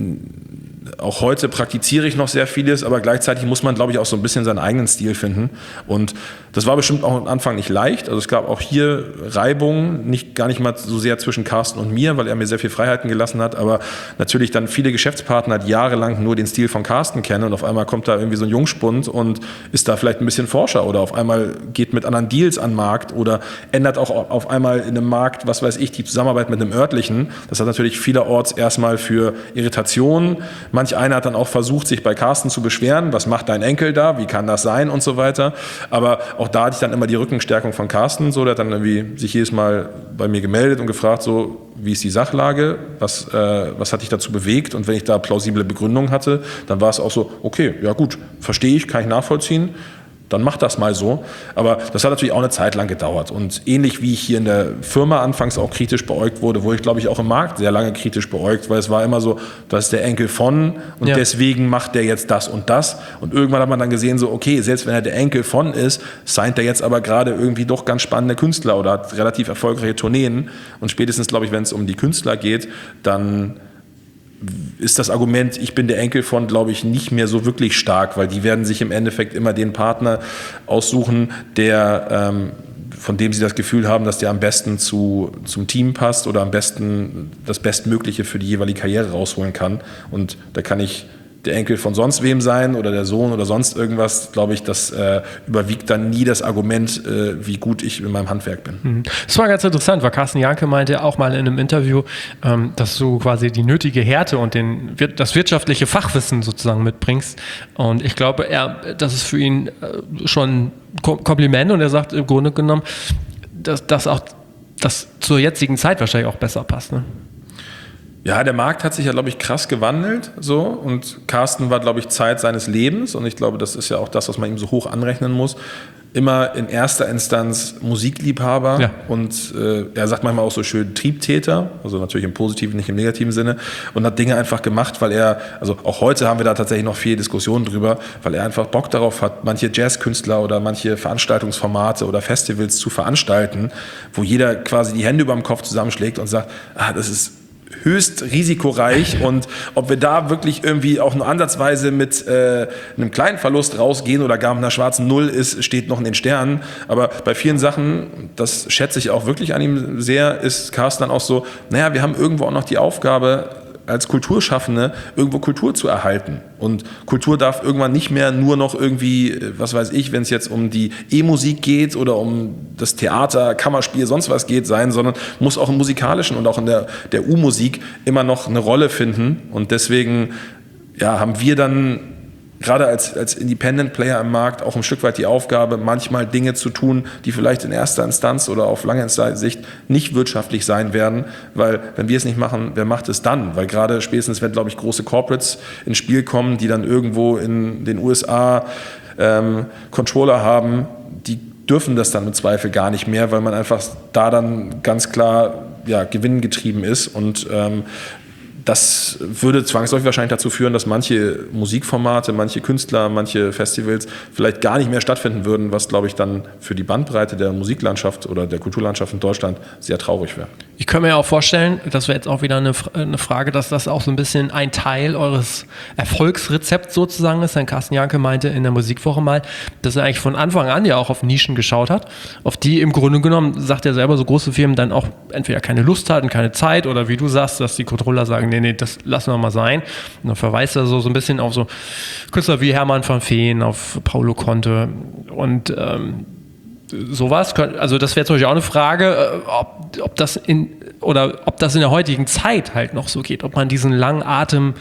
[SPEAKER 2] auch heute praktiziere ich noch sehr vieles, aber gleichzeitig muss man, glaube ich, auch so ein bisschen seinen eigenen Stil finden. Und das war bestimmt auch am Anfang nicht leicht. Also es gab auch hier Reibungen, gar nicht mal so sehr zwischen Carsten und mir, weil er mir sehr viel Freiheiten gelassen hat, aber natürlich dann viele Geschäftspartner, die jahrelang nur den Stil von Carsten kennen und auf einmal kommt da irgendwie so ein Jungspund und ist da vielleicht ein bisschen Forscher oder auf einmal geht mit anderen Deals an den Markt oder ändert auch auf einmal in einem Markt, was weiß ich, die Zusammenarbeit mit einem örtlichen. Das hat natürlich vielerorts erstmal für Irritationen. Manch einer hat dann auch versucht, sich bei Carsten zu beschweren, was macht dein Enkel da, wie kann das sein und so weiter. Aber auch da hatte ich dann immer die Rückenstärkung von Carsten, so, der hat dann irgendwie sich jedes Mal bei mir gemeldet und gefragt, so, wie ist die Sachlage, was hat dich dazu bewegt, und wenn ich da plausible Begründungen hatte, dann war es auch so, okay, ja gut, verstehe ich, kann ich nachvollziehen, dann mach das mal so. Aber das hat natürlich auch eine Zeit lang gedauert. Und ähnlich wie ich hier in der Firma anfangs auch kritisch beäugt wurde, wurde ich, glaube ich, auch im Markt sehr lange kritisch beäugt, weil es war immer so, das ist der Enkel von und deswegen macht der jetzt das und das. Und irgendwann hat man dann gesehen, so, okay, selbst wenn er der Enkel von ist, signed er jetzt aber gerade irgendwie doch ganz spannende Künstler oder hat relativ erfolgreiche Tourneen. Und spätestens, glaube ich, wenn es um die Künstler geht, dann ist das Argument, ich bin der Enkel von, glaube ich, nicht mehr so wirklich stark, weil die werden sich im Endeffekt immer den Partner aussuchen, der, von dem sie das Gefühl haben, dass der am besten zum Team passt oder am besten das Bestmögliche für die jeweilige Karriere rausholen kann. Und da kann ich der Enkel von sonst wem sein oder der Sohn oder sonst irgendwas, glaube ich, das überwiegt dann nie das Argument, wie gut ich in meinem Handwerk bin.
[SPEAKER 1] Das war ganz interessant, weil Carsten Janke meinte auch mal in einem Interview, dass du quasi die nötige Härte und das wirtschaftliche Fachwissen sozusagen mitbringst. Und ich glaube, das ist für ihn schon ein Kompliment, und er sagt im Grunde genommen, dass auch das zur jetzigen Zeit wahrscheinlich auch besser passt, ne?
[SPEAKER 2] Ja, der Markt hat sich ja, glaube ich, krass gewandelt, so, und Carsten war, glaube ich, Zeit seines Lebens, und ich glaube, das ist ja auch das, was man ihm so hoch anrechnen muss, immer in erster Instanz Musikliebhaber und er sagt manchmal auch so schön Triebtäter, also natürlich im positiven, nicht im negativen Sinne, und hat Dinge einfach gemacht, weil er, also auch heute haben wir da tatsächlich noch viel Diskussion drüber, weil er einfach Bock darauf hat, manche Jazzkünstler oder manche Veranstaltungsformate oder Festivals zu veranstalten, wo jeder quasi die Hände über dem Kopf zusammenschlägt und sagt, das ist höchst risikoreich, und ob wir da wirklich irgendwie auch nur ansatzweise mit einem kleinen Verlust rausgehen oder gar mit einer schwarzen Null ist, steht noch in den Sternen. Aber bei vielen Sachen, das schätze ich auch wirklich an ihm sehr, ist Carsten dann auch so, naja, wir haben irgendwo auch noch die Aufgabe, als Kulturschaffende irgendwo Kultur zu erhalten. Und Kultur darf irgendwann nicht mehr nur noch irgendwie, was weiß ich, wenn es jetzt um die E-Musik geht oder um das Theater, Kammerspiel, sonst was geht sein, sondern muss auch im Musikalischen und auch in der U-Musik immer noch eine Rolle finden. Und deswegen haben wir dann gerade als Independent Player im Markt auch ein Stück weit die Aufgabe, manchmal Dinge zu tun, die vielleicht in erster Instanz oder auf lange Sicht nicht wirtschaftlich sein werden, weil wenn wir es nicht machen, wer macht es dann? Weil gerade spätestens, wenn, glaube ich, große Corporates ins Spiel kommen, die dann irgendwo in den USA Controller haben, die dürfen das dann im Zweifel gar nicht mehr, weil man einfach da dann ganz klar gewinngetrieben ist und das würde zwangsläufig wahrscheinlich dazu führen, dass manche Musikformate, manche Künstler, manche Festivals vielleicht gar nicht mehr stattfinden würden, was, glaube ich, dann für die Bandbreite der Musiklandschaft oder der Kulturlandschaft in Deutschland sehr traurig wäre.
[SPEAKER 1] Ich kann mir auch vorstellen, das wäre jetzt auch wieder eine Frage, dass das auch so ein bisschen ein Teil eures Erfolgsrezepts sozusagen ist. Denn Carsten Janke meinte in der Musikwoche mal, dass er eigentlich von Anfang an ja auch auf Nischen geschaut hat, auf die im Grunde genommen, sagt er selber, so große Firmen dann auch entweder keine Lust hatten, keine Zeit oder wie du sagst, dass die Controller sagen, nee, das lassen wir mal sein. Und dann verweist er so ein bisschen auf so Künstler wie Hermann van Veen, auf Paulo Conte und sowas. Also das wäre zum Beispiel auch eine Frage, ob das in der heutigen Zeit halt noch so geht, ob man diesen langen Atem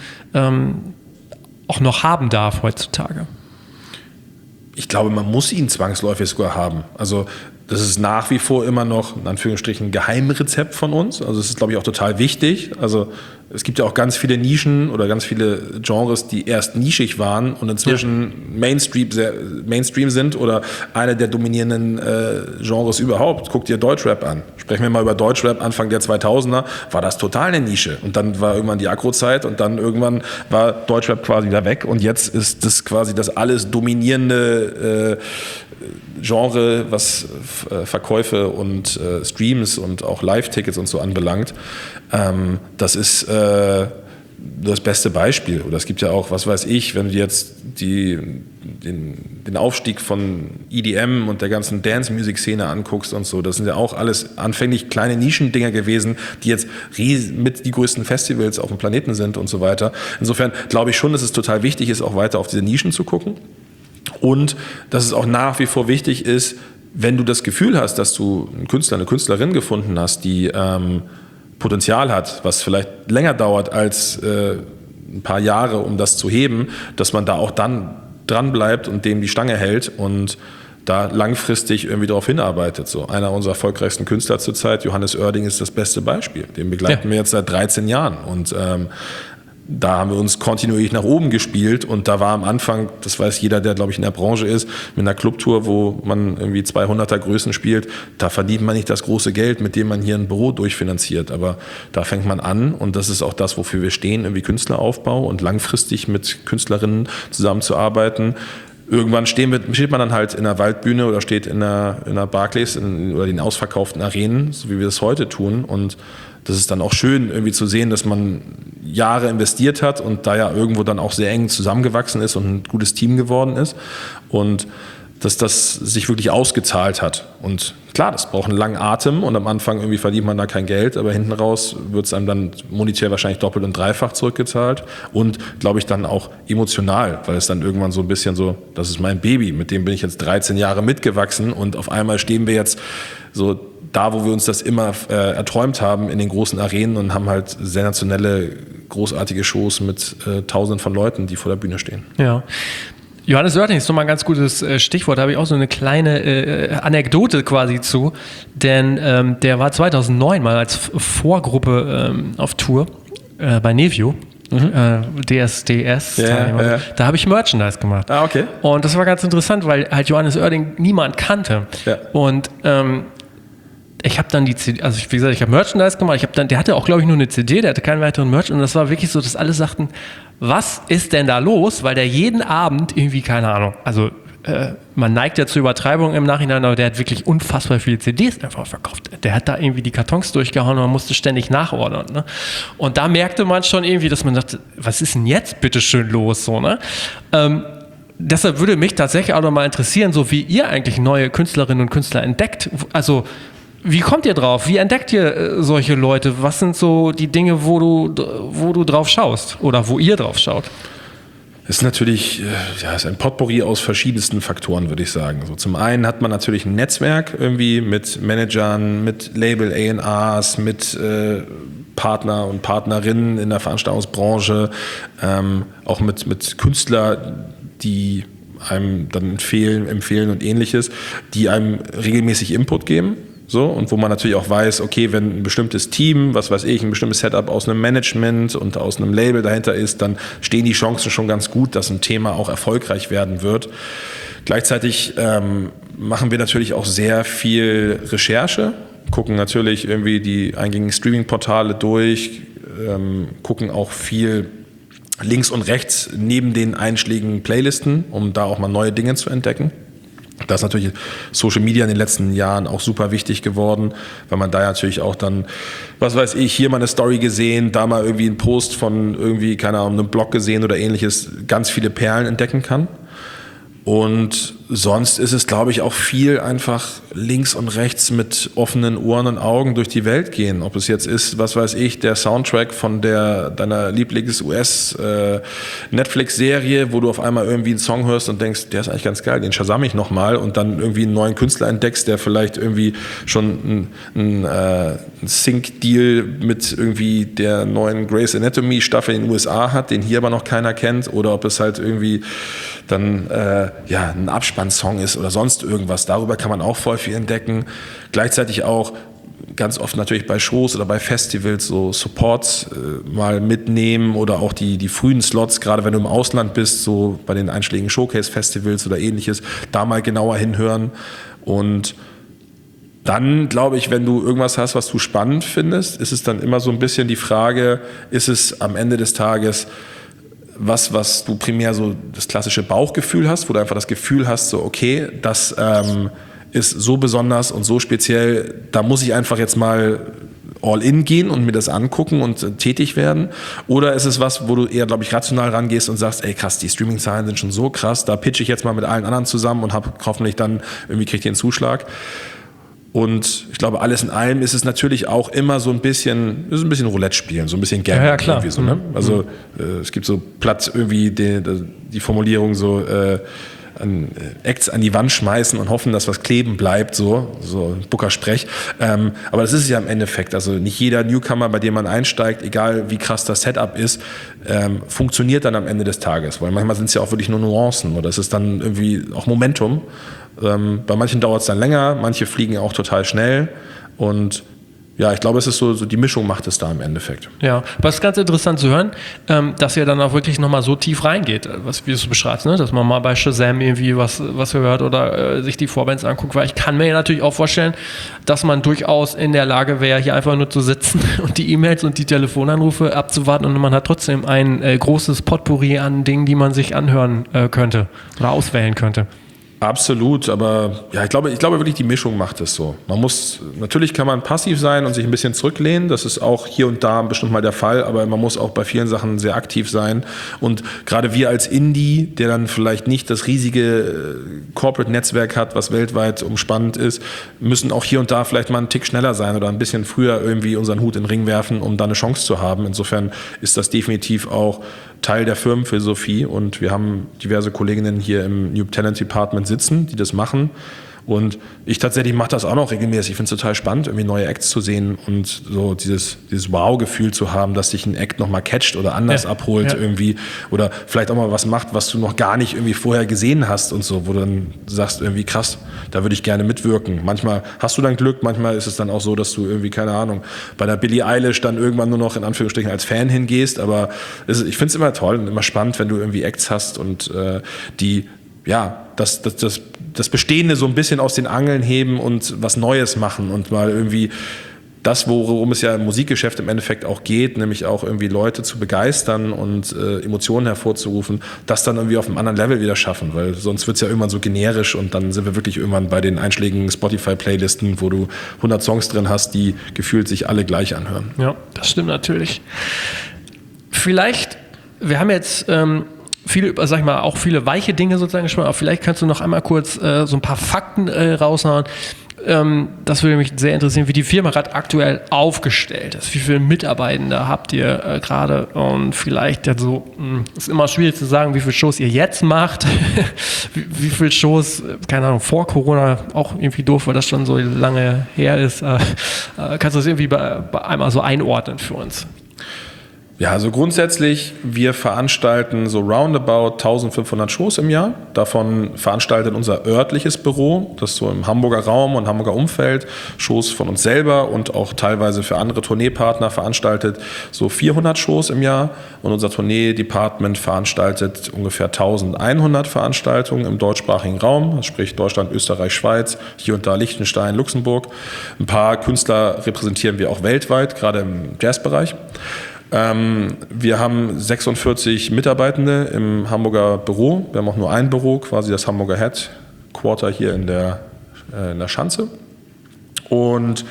[SPEAKER 1] auch noch haben darf heutzutage.
[SPEAKER 2] Ich glaube, man muss ihn zwangsläufig sogar haben. Also das ist nach wie vor immer noch, in Anführungsstrichen, ein Geheimrezept von uns. Also es ist, glaube ich, auch total wichtig. Also es gibt ja auch ganz viele Nischen oder ganz viele Genres, die erst nischig waren und inzwischen Mainstream sind oder eine der dominierenden Genres überhaupt. Guck dir Deutschrap an. Sprechen wir mal über Deutschrap, Anfang der 2000er, war das total eine Nische. Und dann war irgendwann die Agro-Zeit und dann irgendwann war Deutschrap quasi wieder weg. Und jetzt ist das quasi das alles dominierende Genre, was Verkäufe und Streams und auch Live-Tickets und so anbelangt. Das ist das beste Beispiel. Oder es gibt ja auch, was weiß ich, wenn du jetzt den Aufstieg von EDM und der ganzen Dance-Music-Szene anguckst und so, das sind ja auch alles anfänglich kleine Nischendinger gewesen, die jetzt mit die größten Festivals auf dem Planeten sind und so weiter. Insofern glaube ich schon, dass es total wichtig ist, auch weiter auf diese Nischen zu gucken. Und dass es auch nach wie vor wichtig ist, wenn du das Gefühl hast, dass du einen Künstler, eine Künstlerin gefunden hast, die Potenzial hat, was vielleicht länger dauert als ein paar Jahre, um das zu heben, dass man da auch dann dran bleibt und dem die Stange hält und da langfristig irgendwie darauf hinarbeitet. So einer unserer erfolgreichsten Künstler zurzeit, Johannes Oerding, ist das beste Beispiel. Den begleiten wir jetzt seit 13 Jahren und da haben wir uns kontinuierlich nach oben gespielt und da war am Anfang, das weiß jeder, der glaube ich in der Branche ist, mit einer Clubtour, wo man irgendwie 200er Größen spielt, da verdient man nicht das große Geld, mit dem man hier ein Büro durchfinanziert, aber da fängt man an und das ist auch das, wofür wir stehen, irgendwie Künstleraufbau und langfristig mit Künstlerinnen zusammenzuarbeiten. Irgendwann steht man dann halt in einer Waldbühne oder steht in einer Barclays oder den ausverkauften Arenen, so wie wir das heute tun und das ist dann auch schön irgendwie zu sehen, dass man Jahre investiert hat und da ja irgendwo dann auch sehr eng zusammengewachsen ist und ein gutes Team geworden ist und dass das sich wirklich ausgezahlt hat. Und klar, das braucht einen langen Atem und am Anfang irgendwie verdient man da kein Geld, aber hinten raus wird es einem dann monetär wahrscheinlich doppelt und dreifach zurückgezahlt und glaube ich dann auch emotional, weil es dann irgendwann so ein bisschen so, das ist mein Baby, mit dem bin ich jetzt 13 Jahre mitgewachsen und auf einmal stehen wir jetzt so da, wo wir uns das immer erträumt haben, in den großen Arenen und haben halt sensationelle, großartige Shows mit Tausenden von Leuten, die vor der Bühne stehen.
[SPEAKER 1] Ja. Johannes Oerding ist nochmal ein ganz gutes Stichwort, da habe ich auch so eine kleine Anekdote quasi zu, denn der war 2009 mal als Vorgruppe auf Tour bei Nevio. DSDS,
[SPEAKER 2] ja.
[SPEAKER 1] Da habe ich Merchandise gemacht.
[SPEAKER 2] Ah, okay.
[SPEAKER 1] Und das war ganz interessant, weil halt Johannes Oerding niemand kannte.
[SPEAKER 2] Ja.
[SPEAKER 1] Und ich habe dann die CD, also wie gesagt, ich habe Merchandise gemacht, der hatte auch, glaube ich, nur eine CD, der hatte keinen weiteren Merch und das war wirklich so, dass alle sagten, was ist denn da los? Weil der jeden Abend irgendwie, keine Ahnung, also man neigt ja zur Übertreibung im Nachhinein, aber der hat wirklich unfassbar viele CDs einfach verkauft. Der hat da irgendwie die Kartons durchgehauen und man musste ständig nachordern. Ne? Und da merkte man schon irgendwie, dass man dachte, was ist denn jetzt bitteschön los? So, ne? Deshalb würde mich tatsächlich auch noch mal interessieren, so wie ihr eigentlich neue Künstlerinnen und Künstler entdeckt. Also wie kommt ihr drauf? Wie entdeckt ihr solche Leute? Was sind so die Dinge, wo du drauf schaust oder wo ihr drauf schaut?
[SPEAKER 2] Es ist natürlich ist ein Potpourri aus verschiedensten Faktoren, würde ich sagen. So, zum einen hat man natürlich ein Netzwerk irgendwie mit Managern, mit Label A&Rs, mit Partner und Partnerinnen in der Veranstaltungsbranche, auch mit Künstlern, die einem dann empfehlen und ähnliches, die einem regelmäßig Input geben. So, und wo man natürlich auch weiß, okay, wenn ein bestimmtes Team, was weiß ich, ein bestimmtes Setup aus einem Management und aus einem Label dahinter ist, dann stehen die Chancen schon ganz gut, dass ein Thema auch erfolgreich werden wird. Gleichzeitig machen wir natürlich auch sehr viel Recherche, gucken natürlich irgendwie die eingängigen Streaming-Portale durch, gucken auch viel links und rechts neben den einschlägigen Playlisten, um da auch mal neue Dinge zu entdecken. Da ist natürlich Social Media in den letzten Jahren auch super wichtig geworden, weil man da natürlich auch dann, was weiß ich, hier mal eine Story gesehen, da mal irgendwie einen Post von irgendwie, keine Ahnung, einem Blog gesehen oder ähnliches, ganz viele Perlen entdecken kann. Und sonst ist es, glaube ich, auch viel einfach links und rechts mit offenen Ohren und Augen durch die Welt gehen. Ob es jetzt ist, was weiß ich, der Soundtrack von deiner Lieblings-US-Netflix-Serie, wo du auf einmal irgendwie einen Song hörst und denkst, der ist eigentlich ganz geil, den shazam ich nochmal und dann irgendwie einen neuen Künstler entdeckst, der vielleicht irgendwie schon einen Sync-Deal mit irgendwie der neuen Grey's Anatomy-Staffel in den USA hat, den hier aber noch keiner kennt, oder ob es halt irgendwie dann ein Abspannsong ist oder sonst irgendwas. Darüber kann man auch voll viel entdecken. Gleichzeitig auch ganz oft natürlich bei Shows oder bei Festivals so Supports mal mitnehmen oder auch die frühen Slots, gerade wenn du im Ausland bist, so bei den einschlägigen Showcase-Festivals oder ähnliches, da mal genauer hinhören. Und dann, glaube ich, wenn du irgendwas hast, was du spannend findest, ist es dann immer so ein bisschen die Frage, ist es am Ende des Tages was du primär so das klassische Bauchgefühl hast, wo du einfach das Gefühl hast, so okay, das ist so besonders und so speziell, da muss ich einfach jetzt mal all in gehen und mir das angucken und tätig werden? Oder ist es was, wo du eher, glaube ich, rational rangehst und sagst, ey krass, die Streaming-Zahlen sind schon so krass, da pitche ich jetzt mal mit allen anderen zusammen und habe hoffentlich dann irgendwie kriege ich den Zuschlag. Und ich glaube, alles in allem ist es natürlich auch immer so ein bisschen Roulette spielen, so ein bisschen Gambling.
[SPEAKER 1] Ja, klar.
[SPEAKER 2] Irgendwie so, ne? Also es gibt so platt irgendwie die Formulierung so Acts an die Wand schmeißen und hoffen, dass was kleben bleibt, so ein Booker-Sprech. Aber das ist es ja im Endeffekt. Also nicht jeder Newcomer, bei dem man einsteigt, egal wie krass das Setup ist, funktioniert dann am Ende des Tages. Weil manchmal sind es ja auch wirklich nur Nuancen oder es ist dann irgendwie auch Momentum. Bei manchen dauert es dann länger, manche fliegen auch total schnell und ja, ich glaube, es ist so die Mischung macht es da im Endeffekt.
[SPEAKER 1] Ja, aber es ist ganz interessant zu hören, dass ihr dann auch wirklich nochmal so tief reingeht, wie du es beschreibst, ne? Dass man mal bei Shazam irgendwie was hört oder sich die Vorbands anguckt, weil ich kann mir natürlich auch vorstellen, dass man durchaus in der Lage wäre, hier einfach nur zu sitzen und die E-Mails und die Telefonanrufe abzuwarten und man hat trotzdem ein großes Potpourri an Dingen, die man sich anhören könnte oder auswählen könnte.
[SPEAKER 2] Absolut, aber ja, ich glaube wirklich, die Mischung macht es so. Natürlich kann man passiv sein und sich ein bisschen zurücklehnen, das ist auch hier und da bestimmt mal der Fall, aber man muss auch bei vielen Sachen sehr aktiv sein und gerade wir als Indie, der dann vielleicht nicht das riesige Corporate-Netzwerk hat, was weltweit umspannend ist, müssen auch hier und da vielleicht mal einen Tick schneller sein oder ein bisschen früher irgendwie unseren Hut in den Ring werfen, um da eine Chance zu haben. Insofern ist das definitiv auch Teil der Firmenphilosophie und wir haben diverse Kolleginnen hier im New Talent Department sitzen, die das machen und ich tatsächlich mache das auch noch regelmäßig. Ich finde es total spannend, irgendwie neue Acts zu sehen und so dieses Wow-Gefühl zu haben, dass dich ein Act nochmal catcht oder anders abholt irgendwie oder vielleicht auch mal was macht, was du noch gar nicht irgendwie vorher gesehen hast und so, wo du dann sagst irgendwie krass, da würde ich gerne mitwirken. Manchmal hast du dann Glück, manchmal ist es dann auch so, dass du irgendwie, keine Ahnung, bei der Billie Eilish dann irgendwann nur noch in Anführungsstrichen als Fan hingehst, aber ich finde es immer toll und immer spannend, wenn du irgendwie Acts hast und das Bestehende so ein bisschen aus den Angeln heben und was Neues machen und mal irgendwie das, worum es ja im Musikgeschäft im Endeffekt auch geht, nämlich auch irgendwie Leute zu begeistern und Emotionen hervorzurufen, das dann irgendwie auf einem anderen Level wieder schaffen, weil sonst wird es ja irgendwann so generisch und dann sind wir wirklich irgendwann bei den einschlägigen Spotify-Playlisten, wo du 100 Songs drin hast, die gefühlt sich alle gleich anhören.
[SPEAKER 1] Ja, das stimmt natürlich. Vielleicht, wir haben jetzt viele, sag ich mal, auch viele weiche Dinge sozusagen gesprochen, aber vielleicht kannst du noch einmal kurz so ein paar Fakten raushauen. Das würde mich sehr interessieren, wie die Firma gerade aktuell aufgestellt ist. Wie viele Mitarbeitende habt ihr gerade? Und vielleicht ist immer schwierig zu sagen, wie viele Shows ihr jetzt macht. wie viele Shows, keine Ahnung, vor Corona, auch irgendwie doof, weil das schon so lange her ist. Kannst du das irgendwie einmal so einordnen für uns?
[SPEAKER 2] Ja, also grundsätzlich, wir veranstalten so roundabout 1500 Shows im Jahr. Davon veranstaltet unser örtliches Büro, das so im Hamburger Raum und Hamburger Umfeld, Shows von uns selber und auch teilweise für andere Tourneepartner veranstaltet so 400 Shows im Jahr. Und unser Tournee-Department veranstaltet ungefähr 1100 Veranstaltungen im deutschsprachigen Raum, das sprich Deutschland, Österreich, Schweiz, hier und da Liechtenstein, Luxemburg. Ein paar Künstler repräsentieren wir auch weltweit, gerade im Jazzbereich. Wir haben 46 Mitarbeitende im Hamburger Büro. Wir haben auch nur ein Büro, quasi das Hamburger Headquarter hier in der Schanze. Und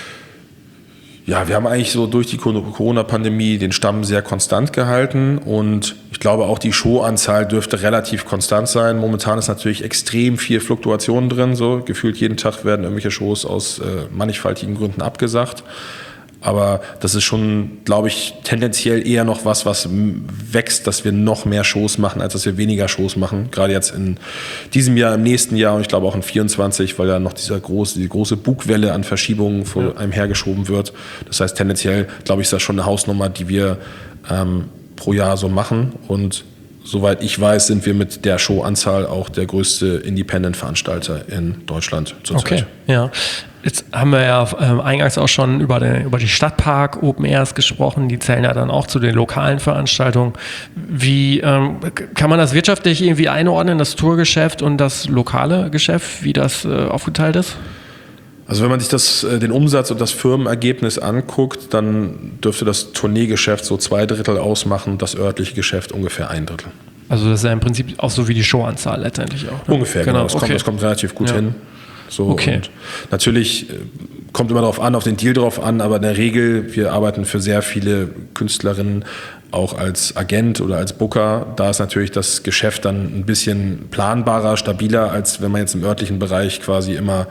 [SPEAKER 2] ja, wir haben eigentlich so durch die Corona-Pandemie den Stamm sehr konstant gehalten und ich glaube auch die Showanzahl dürfte relativ konstant sein. Momentan ist natürlich extrem viel Fluktuation drin, so gefühlt jeden Tag werden irgendwelche Shows aus mannigfaltigen Gründen abgesagt. Aber das ist schon, glaube ich, tendenziell eher noch was wächst, dass wir noch mehr Shows machen, als dass wir weniger Shows machen. Gerade jetzt in diesem Jahr, im nächsten Jahr und ich glaube auch in 24, weil ja noch die große Bugwelle an Verschiebungen vor einem hergeschoben wird. Das heißt, tendenziell, glaube ich, ist das schon eine Hausnummer, die wir pro Jahr so machen. Und soweit ich weiß, sind wir mit der Showanzahl auch der größte Independent-Veranstalter in Deutschland zurzeit.
[SPEAKER 1] Okay, ja. Jetzt haben wir ja eingangs auch schon über die Stadtpark Open Airs gesprochen. Die zählen ja dann auch zu den lokalen Veranstaltungen. Wie kann man das wirtschaftlich irgendwie einordnen, das Tourgeschäft und das lokale Geschäft, wie das aufgeteilt ist?
[SPEAKER 2] Also wenn man sich den Umsatz und das Firmenergebnis anguckt, dann dürfte das Tourneegeschäft so 2/3 ausmachen, das örtliche Geschäft ungefähr 1/3.
[SPEAKER 1] Also das ist ja im Prinzip auch so wie die Showanzahl letztendlich auch. Ne?
[SPEAKER 2] Ungefähr, genau. Das kommt relativ gut hin. So, okay. Und natürlich kommt immer auf den Deal drauf an, aber in der Regel, wir arbeiten für sehr viele Künstlerinnen auch als Agent oder als Booker. Da ist natürlich das Geschäft dann ein bisschen planbarer, stabiler, als wenn man jetzt im örtlichen Bereich quasi immer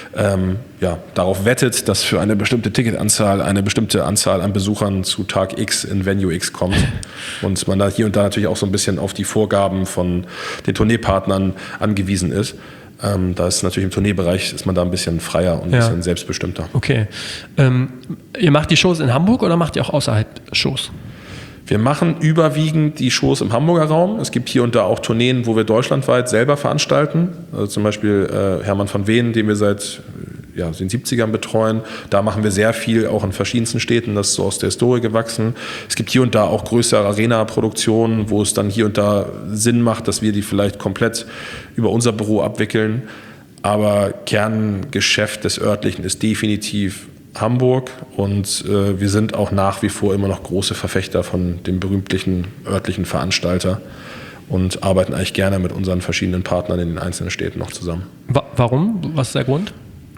[SPEAKER 2] darauf wettet, dass für eine bestimmte Ticketanzahl eine bestimmte Anzahl an Besuchern zu Tag X in Venue X kommt. Und man da hier und da natürlich auch so ein bisschen auf die Vorgaben von den Tourneepartnern angewiesen ist. Da ist natürlich im Tourneebereich ist man da ein bisschen freier und ein bisschen selbstbestimmter.
[SPEAKER 1] Okay. Ihr macht die Shows in Hamburg oder macht ihr auch außerhalb Shows?
[SPEAKER 2] Wir machen überwiegend die Shows im Hamburger Raum. Es gibt hier und da auch Tourneen, wo wir deutschlandweit selber veranstalten. Also zum Beispiel Hermann von Veen, den wir seit den 70ern betreuen. Da machen wir sehr viel, auch in verschiedensten Städten. Das ist so aus der Historie gewachsen. Es gibt hier und da auch größere Arena-Produktionen, wo es dann hier und da Sinn macht, dass wir die vielleicht komplett über unser Büro abwickeln. Aber Kerngeschäft des Örtlichen ist definitiv Hamburg und wir sind auch nach wie vor immer noch große Verfechter von dem berühmten örtlichen Veranstalter und arbeiten eigentlich gerne mit unseren verschiedenen Partnern in den einzelnen Städten noch zusammen.
[SPEAKER 1] Warum? Was ist der Grund?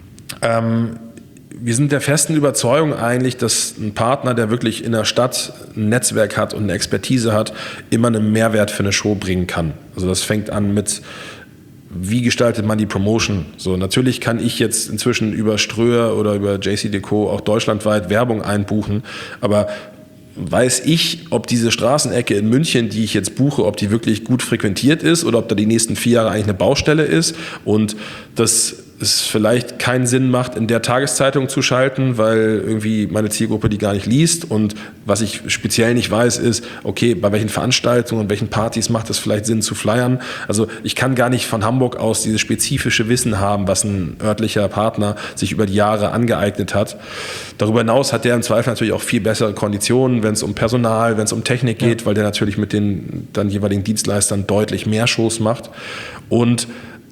[SPEAKER 2] Wir sind der festen Überzeugung eigentlich, dass ein Partner, der wirklich in der Stadt ein Netzwerk hat und eine Expertise hat, immer einen Mehrwert für eine Show bringen kann. Also das fängt an mit, wie gestaltet man die Promotion? So, natürlich kann ich jetzt inzwischen über Ströer oder über JCDecaux auch deutschlandweit Werbung einbuchen, aber weiß ich, ob diese Straßenecke in München, die ich jetzt buche, ob die wirklich gut frequentiert ist oder ob da die nächsten 4 Jahre eigentlich eine Baustelle ist und dass es vielleicht keinen Sinn macht, in der Tageszeitung zu schalten, weil irgendwie meine Zielgruppe die gar nicht liest. Und was ich speziell nicht weiß, ist, okay, bei welchen Veranstaltungen und welchen Partys macht es vielleicht Sinn zu flyern. Also ich kann gar nicht von Hamburg aus dieses spezifische Wissen haben, was ein örtlicher Partner sich über die Jahre angeeignet hat. Darüber hinaus hat der im Zweifel natürlich auch viel bessere Konditionen, wenn es um Personal, wenn es um Technik geht, weil der natürlich mit den dann jeweiligen Dienstleistern deutlich mehr Shows macht. Und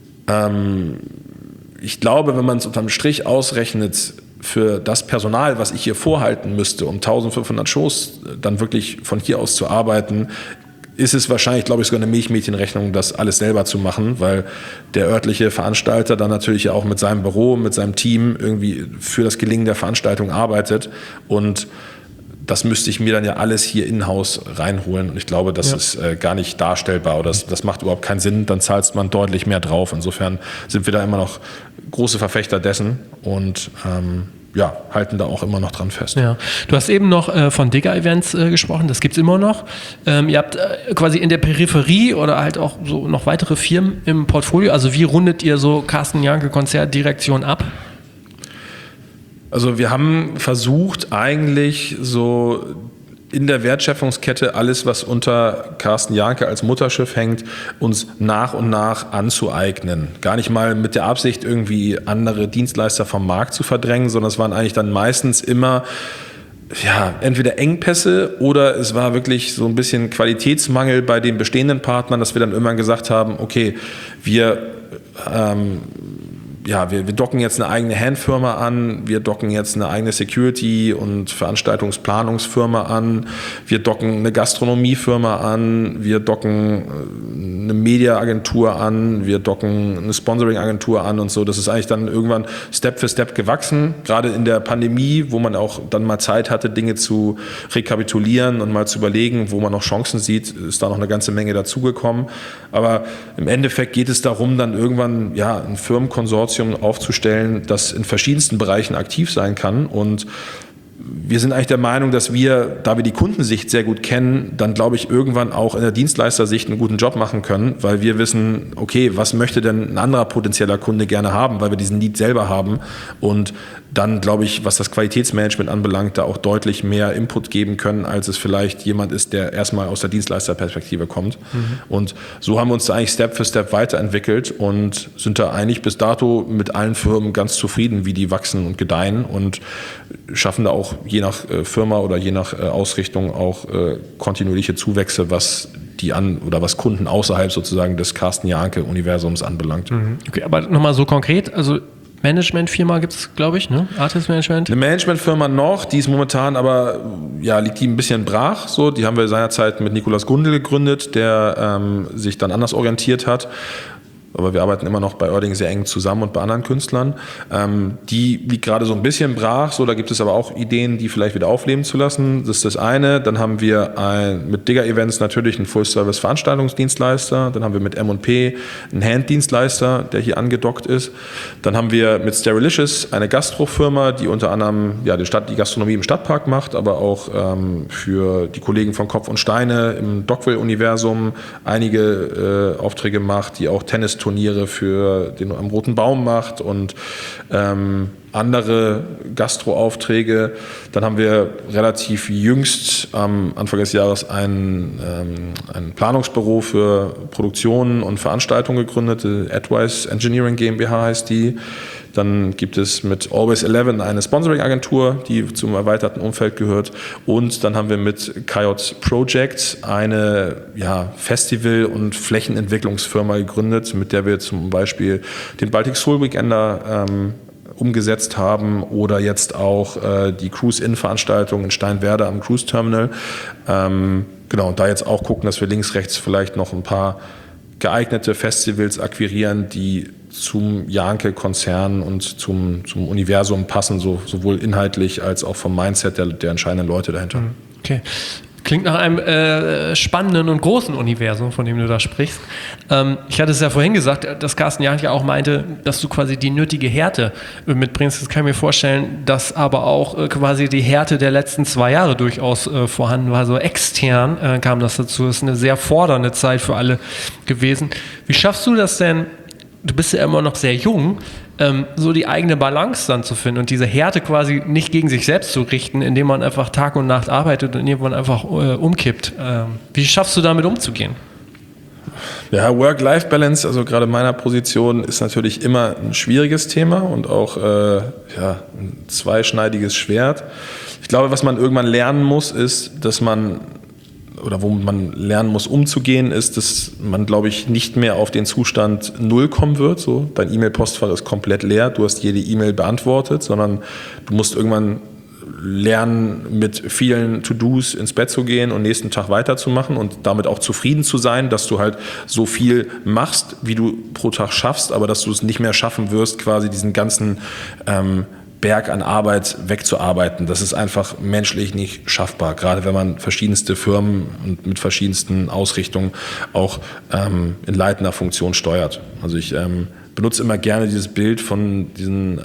[SPEAKER 2] ich glaube, wenn man es unterm Strich ausrechnet, für das Personal, was ich hier vorhalten müsste, um 1500 Shows dann wirklich von hier aus zu arbeiten, ist es wahrscheinlich, glaube ich, sogar eine Milchmädchenrechnung, das alles selber zu machen, weil der örtliche Veranstalter dann natürlich auch mit seinem Büro, mit seinem Team irgendwie für das Gelingen der Veranstaltung arbeitet und das müsste ich mir dann ja alles hier in-house reinholen. Und ich glaube, das ist gar nicht darstellbar oder das macht überhaupt keinen Sinn. Dann zahlt man deutlich mehr drauf. Insofern sind wir da immer noch große Verfechter dessen und halten da auch immer noch dran fest.
[SPEAKER 1] Ja. Du hast eben noch von Digger-Events gesprochen. Das gibt es immer noch. Ihr habt quasi in der Peripherie oder halt auch so noch weitere Firmen im Portfolio. Also wie rundet ihr so Carsten Janke Konzertdirektion ab?
[SPEAKER 2] Also wir haben versucht, eigentlich so in der Wertschöpfungskette alles, was unter Carsten Jahnke als Mutterschiff hängt, uns nach und nach anzueignen. Gar nicht mal mit der Absicht, irgendwie andere Dienstleister vom Markt zu verdrängen, sondern es waren eigentlich dann meistens immer entweder Engpässe oder es war wirklich so ein bisschen Qualitätsmangel bei den bestehenden Partnern, dass wir dann irgendwann gesagt haben, okay, wir docken jetzt eine eigene Handfirma an, wir docken jetzt eine eigene Security- und Veranstaltungsplanungsfirma an, wir docken eine Gastronomiefirma an, wir docken eine Mediaagentur an, wir docken eine Sponsoringagentur an und so. Das ist eigentlich dann irgendwann Step für Step gewachsen, gerade in der Pandemie, wo man auch dann mal Zeit hatte, Dinge zu rekapitulieren und mal zu überlegen, wo man noch Chancen sieht, ist da noch eine ganze Menge dazugekommen. Aber im Endeffekt geht es darum, dann irgendwann ein Firmenkonsortium aufzustellen, das in verschiedensten Bereichen aktiv sein kann. Und wir sind eigentlich der Meinung, dass wir, da wir die Kundensicht sehr gut kennen, dann glaube ich irgendwann auch in der Dienstleistersicht einen guten Job machen können, weil wir wissen, okay, was möchte denn ein anderer potenzieller Kunde gerne haben, weil wir diesen Need selber haben und dann glaube ich, was das Qualitätsmanagement anbelangt, da auch deutlich mehr Input geben können, als es vielleicht jemand ist, der erstmal aus der Dienstleisterperspektive kommt. Und so haben wir uns da eigentlich Step für Step weiterentwickelt und sind da eigentlich bis dato mit allen Firmen ganz zufrieden, wie die wachsen und gedeihen und schaffen da auch je nach Firma oder je nach Ausrichtung auch kontinuierliche Zuwächse, was was Kunden außerhalb sozusagen des Carsten Jahnke-Universums anbelangt.
[SPEAKER 1] Okay, aber nochmal so konkret, also Managementfirma gibt es, glaube ich, ne? Artist Management.
[SPEAKER 2] Eine Managementfirma noch, die ist momentan aber, liegt die ein bisschen brach. So, die haben wir seinerzeit mit Nikolaus Gundel gegründet, der sich dann anders orientiert hat. Aber wir arbeiten immer noch bei Oerding sehr eng zusammen und bei anderen Künstlern. Die liegt gerade so ein bisschen brach, so, da gibt es aber auch Ideen, die vielleicht wieder aufleben zu lassen. Das ist das eine. Dann haben wir mit Digger Events natürlich einen Full-Service-Veranstaltungsdienstleister. Dann haben wir mit M&P einen Handdienstleister, der hier angedockt ist. Dann haben wir mit Sterilicious eine Gastrofirma, die unter anderem die Gastronomie im Stadtpark macht, aber auch für die Kollegen von Kopf und Steine im Dockville-Universum einige Aufträge macht, die auch Tennisturniere für den am Roten Baum macht und andere Gastroaufträge. Dann haben wir relativ jüngst am Anfang des Jahres ein Planungsbüro für Produktionen und Veranstaltungen gegründet, Advice Engineering GmbH heißt die. Dann gibt es mit Always 11 eine Sponsoring-Agentur, die zum erweiterten Umfeld gehört. Und dann haben wir mit Coyote Project eine Festival- und Flächenentwicklungsfirma gegründet, mit der wir zum Beispiel den Baltic Soul Weekender umgesetzt haben oder jetzt auch die Cruise-In-Veranstaltung in Steinwerder am Cruise Terminal. Und da jetzt auch gucken, dass wir links, rechts vielleicht noch ein paar geeignete Festivals akquirieren, die zum Jahnke-Konzern und zum Universum passen, sowohl inhaltlich als auch vom Mindset der entscheidenden Leute dahinter.
[SPEAKER 1] Okay. Klingt nach einem spannenden und großen Universum, von dem du da sprichst. Ich hatte es ja vorhin gesagt, dass Carsten Jahnke auch meinte, dass du quasi die nötige Härte mitbringst. Das kann ich mir vorstellen, dass aber auch quasi die Härte der letzten 2 Jahre durchaus vorhanden war. So extern kam das dazu. Das ist eine sehr fordernde Zeit für alle gewesen. Wie schaffst du das denn? Du bist ja immer noch sehr jung, so die eigene Balance dann zu finden und diese Härte quasi nicht gegen sich selbst zu richten, indem man einfach Tag und Nacht arbeitet und irgendwann einfach umkippt. Wie schaffst du damit umzugehen?
[SPEAKER 2] Ja, Work-Life-Balance, also gerade in meiner Position, ist natürlich immer ein schwieriges Thema und auch ein zweischneidiges Schwert. Ich glaube, was man irgendwann lernen muss, ist, dass man wo man lernen muss, umzugehen, ist, dass man, glaube ich, nicht mehr auf den Zustand 0 kommen wird. So, dein E-Mail-Postfach ist komplett leer, du hast jede E-Mail beantwortet, sondern du musst irgendwann lernen, mit vielen To-Dos ins Bett zu gehen und nächsten Tag weiterzumachen und damit auch zufrieden zu sein, dass du halt so viel machst, wie du pro Tag schaffst, aber dass du es nicht mehr schaffen wirst, quasi diesen ganzen Berg an Arbeit wegzuarbeiten. Das ist einfach menschlich nicht schaffbar, gerade wenn man verschiedenste Firmen und mit verschiedensten Ausrichtungen auch in leitender Funktion steuert. Also ich benutze immer gerne dieses Bild von diesen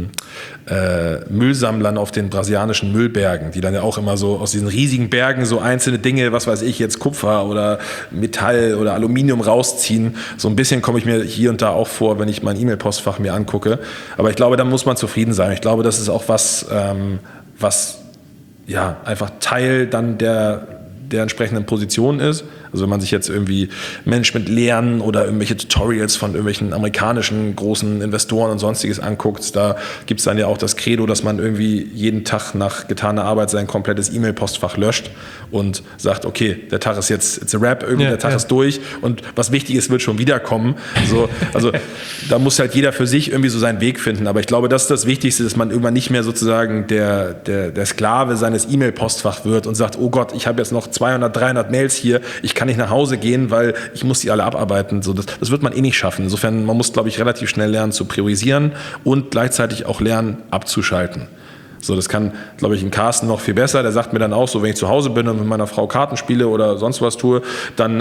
[SPEAKER 2] Müllsammlern auf den brasilianischen Müllbergen, die dann ja auch immer so aus diesen riesigen Bergen so einzelne Dinge, was weiß ich jetzt, Kupfer oder Metall oder Aluminium rausziehen. So ein bisschen komme ich mir hier und da auch vor, wenn ich mein E-Mail-Postfach mir angucke. Aber ich glaube, da muss man zufrieden sein. Ich glaube, das ist auch was einfach Teil dann der entsprechenden Position ist. Also wenn man sich jetzt irgendwie Management lernen oder irgendwelche Tutorials von irgendwelchen amerikanischen großen Investoren und sonstiges anguckt, da gibt es dann ja auch das Credo, dass man irgendwie jeden Tag nach getaner Arbeit sein komplettes E-Mail-Postfach löscht und sagt, okay, der Tag ist jetzt, it's a wrap, der Tag ist durch und was wichtig ist, wird schon wiederkommen. So, also da muss halt jeder für sich irgendwie so seinen Weg finden. Aber ich glaube, das ist das Wichtigste, dass man irgendwann nicht mehr sozusagen der Sklave seines E-Mail-Postfachs wird und sagt, oh Gott, ich habe jetzt noch 200, 300 Mails hier, ich kann nicht nach Hause gehen, weil ich muss die alle abarbeiten. So, das wird man nicht schaffen. Insofern, man muss, glaube ich, relativ schnell lernen zu priorisieren und gleichzeitig auch lernen abzuschalten. So, das kann, glaube ich, ein Carsten noch viel besser. Der sagt mir dann auch so, wenn ich zu Hause bin und mit meiner Frau Karten spiele oder sonst was tue, dann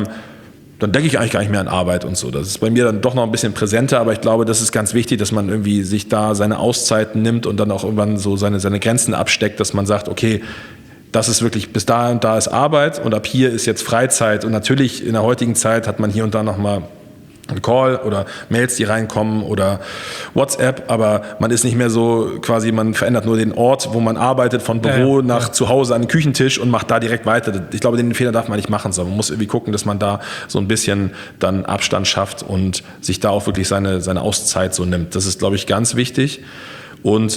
[SPEAKER 2] denke ich eigentlich gar nicht mehr an Arbeit und so. Das ist bei mir dann doch noch ein bisschen präsenter, aber ich glaube, das ist ganz wichtig, dass man irgendwie sich da seine Auszeiten nimmt und dann auch irgendwann so seine Grenzen absteckt, dass man sagt, okay, das ist wirklich, bis da und da ist Arbeit und ab hier ist jetzt Freizeit. Und natürlich in der heutigen Zeit hat man hier und da nochmal einen Call oder Mails, die reinkommen oder WhatsApp, aber man ist nicht mehr so quasi, man verändert nur den Ort, wo man arbeitet, von Büro nach zu Hause an den Küchentisch und macht da direkt weiter. Ich glaube, den Fehler darf man nicht machen, sondern man muss irgendwie gucken, dass man da so ein bisschen dann Abstand schafft und sich da auch wirklich seine Auszeit so nimmt. Das ist, glaube ich, ganz wichtig. Und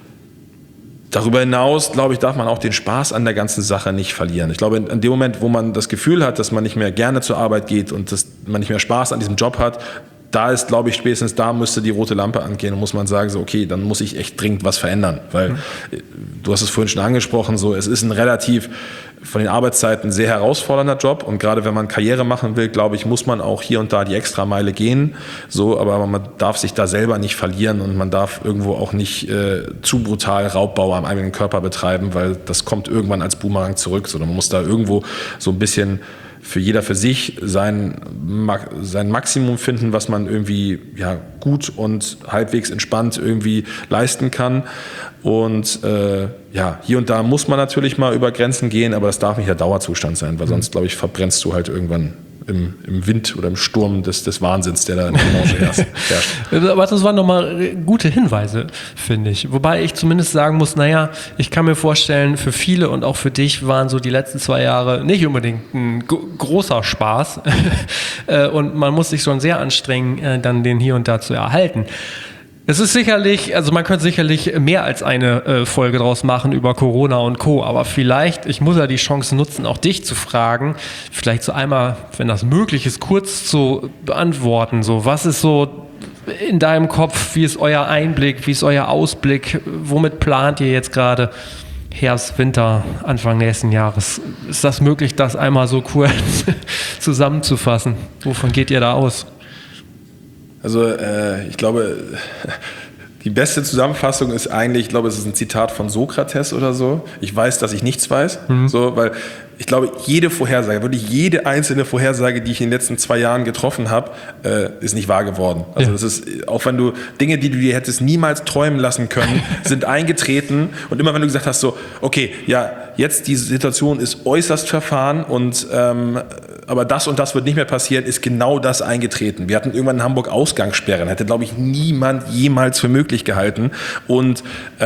[SPEAKER 2] darüber hinaus, glaube ich, darf man auch den Spaß an der ganzen Sache nicht verlieren. Ich glaube, in dem Moment, wo man das Gefühl hat, dass man nicht mehr gerne zur Arbeit geht und dass man nicht mehr Spaß an diesem Job hat, da ist, glaube ich, spätestens da müsste die rote Lampe angehen und muss man sagen, so, okay, dann muss ich echt dringend was verändern. Weil, du hast es vorhin schon angesprochen, so, es ist ein relativ von den Arbeitszeiten sehr herausfordernder Job und gerade wenn man Karriere machen will, glaube ich, muss man auch hier und da die Extrameile gehen. So, aber man darf sich da selber nicht verlieren und man darf irgendwo auch nicht zu brutal Raubbau am eigenen Körper betreiben, weil das kommt irgendwann als Boomerang zurück. Sondern man muss da irgendwo so ein bisschen für jeder für sich sein Maximum finden, was man irgendwie gut und halbwegs entspannt irgendwie leisten kann. Und hier und da muss man natürlich mal über Grenzen gehen, aber das darf nicht der Dauerzustand sein, weil sonst, glaube ich, verbrennst du halt irgendwann im Wind oder im Sturm des Wahnsinns, der da in der Branche herrscht.
[SPEAKER 1] Aber das waren nochmal gute Hinweise, finde ich. Wobei ich zumindest sagen muss, ich kann mir vorstellen, für viele und auch für dich waren so die letzten 2 Jahre nicht unbedingt ein großer Spaß. Und man muss sich schon sehr anstrengen, dann den hier und da zu erhalten. Es ist sicherlich, also man könnte sicherlich mehr als eine Folge draus machen über Corona und Co., aber vielleicht, ich muss ja die Chance nutzen, auch dich zu fragen, vielleicht so einmal, wenn das möglich ist, kurz zu beantworten, so was ist so in deinem Kopf, wie ist euer Einblick, wie ist euer Ausblick, womit plant ihr jetzt gerade Herbst, Winter, Anfang nächsten Jahres? Ist das möglich, das einmal so kurz zusammenzufassen? Wovon geht ihr da aus?
[SPEAKER 2] Also ich glaube, die beste Zusammenfassung ist eigentlich, ich glaube, es ist ein Zitat von Sokrates oder so. Ich weiß, dass ich nichts weiß. So, weil ich glaube, jede Vorhersage, wirklich jede einzelne Vorhersage, die ich in den letzten 2 Jahren getroffen habe, ist nicht wahr geworden. Also das ist, auch wenn du Dinge, die du dir hättest niemals träumen lassen können, sind eingetreten. Und immer wenn du gesagt hast, so, okay, jetzt die Situation ist äußerst verfahren und aber das und das wird nicht mehr passieren, ist genau das eingetreten. Wir hatten irgendwann in Hamburg Ausgangssperren, hätte, glaube ich, niemand jemals für möglich gehalten. Und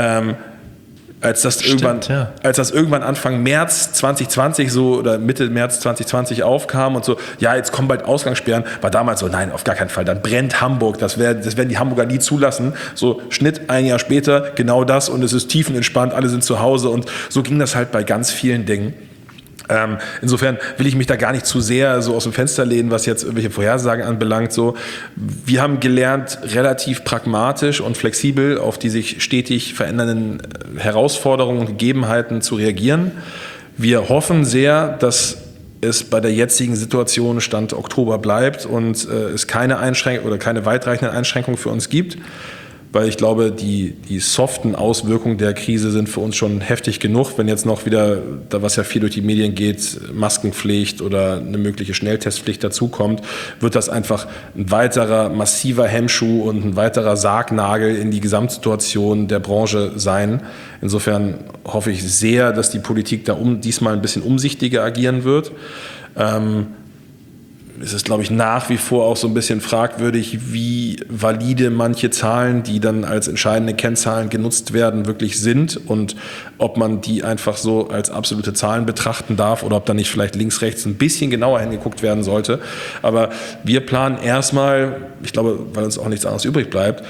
[SPEAKER 2] als das irgendwann Anfang März 2020 so oder Mitte März 2020 aufkam und so, jetzt kommen bald Ausgangssperren, war damals so, nein, auf gar keinen Fall, dann brennt Hamburg, das werden die Hamburger nie zulassen. So, Schnitt, ein Jahr später, genau das und es ist tiefenentspannt, alle sind zu Hause und so ging das halt bei ganz vielen Dingen. Insofern will ich mich da gar nicht zu sehr so aus dem Fenster lehnen, was jetzt irgendwelche Vorhersagen anbelangt. So, wir haben gelernt, relativ pragmatisch und flexibel auf die sich stetig verändernden Herausforderungen und Gegebenheiten zu reagieren. Wir hoffen sehr, dass es bei der jetzigen Situation Stand Oktober bleibt und es keine Einschränkungen oder keine weitreichenden Einschränkungen für uns gibt. Weil ich glaube, die soften Auswirkungen der Krise sind für uns schon heftig genug. Wenn jetzt noch wieder, da was ja viel durch die Medien geht, Maskenpflicht oder eine mögliche Schnelltestpflicht dazukommt, wird das einfach ein weiterer massiver Hemmschuh und ein weiterer Sargnagel in die Gesamtsituation der Branche sein. Insofern hoffe ich sehr, dass die Politik da diesmal ein bisschen umsichtiger agieren wird. ist es, glaube ich, nach wie vor auch so ein bisschen fragwürdig, wie valide manche Zahlen, die dann als entscheidende Kennzahlen genutzt werden, wirklich sind und ob man die einfach so als absolute Zahlen betrachten darf oder ob da nicht vielleicht links, rechts ein bisschen genauer hingeguckt werden sollte. Aber wir planen erstmal, ich glaube, weil uns auch nichts anderes übrig bleibt,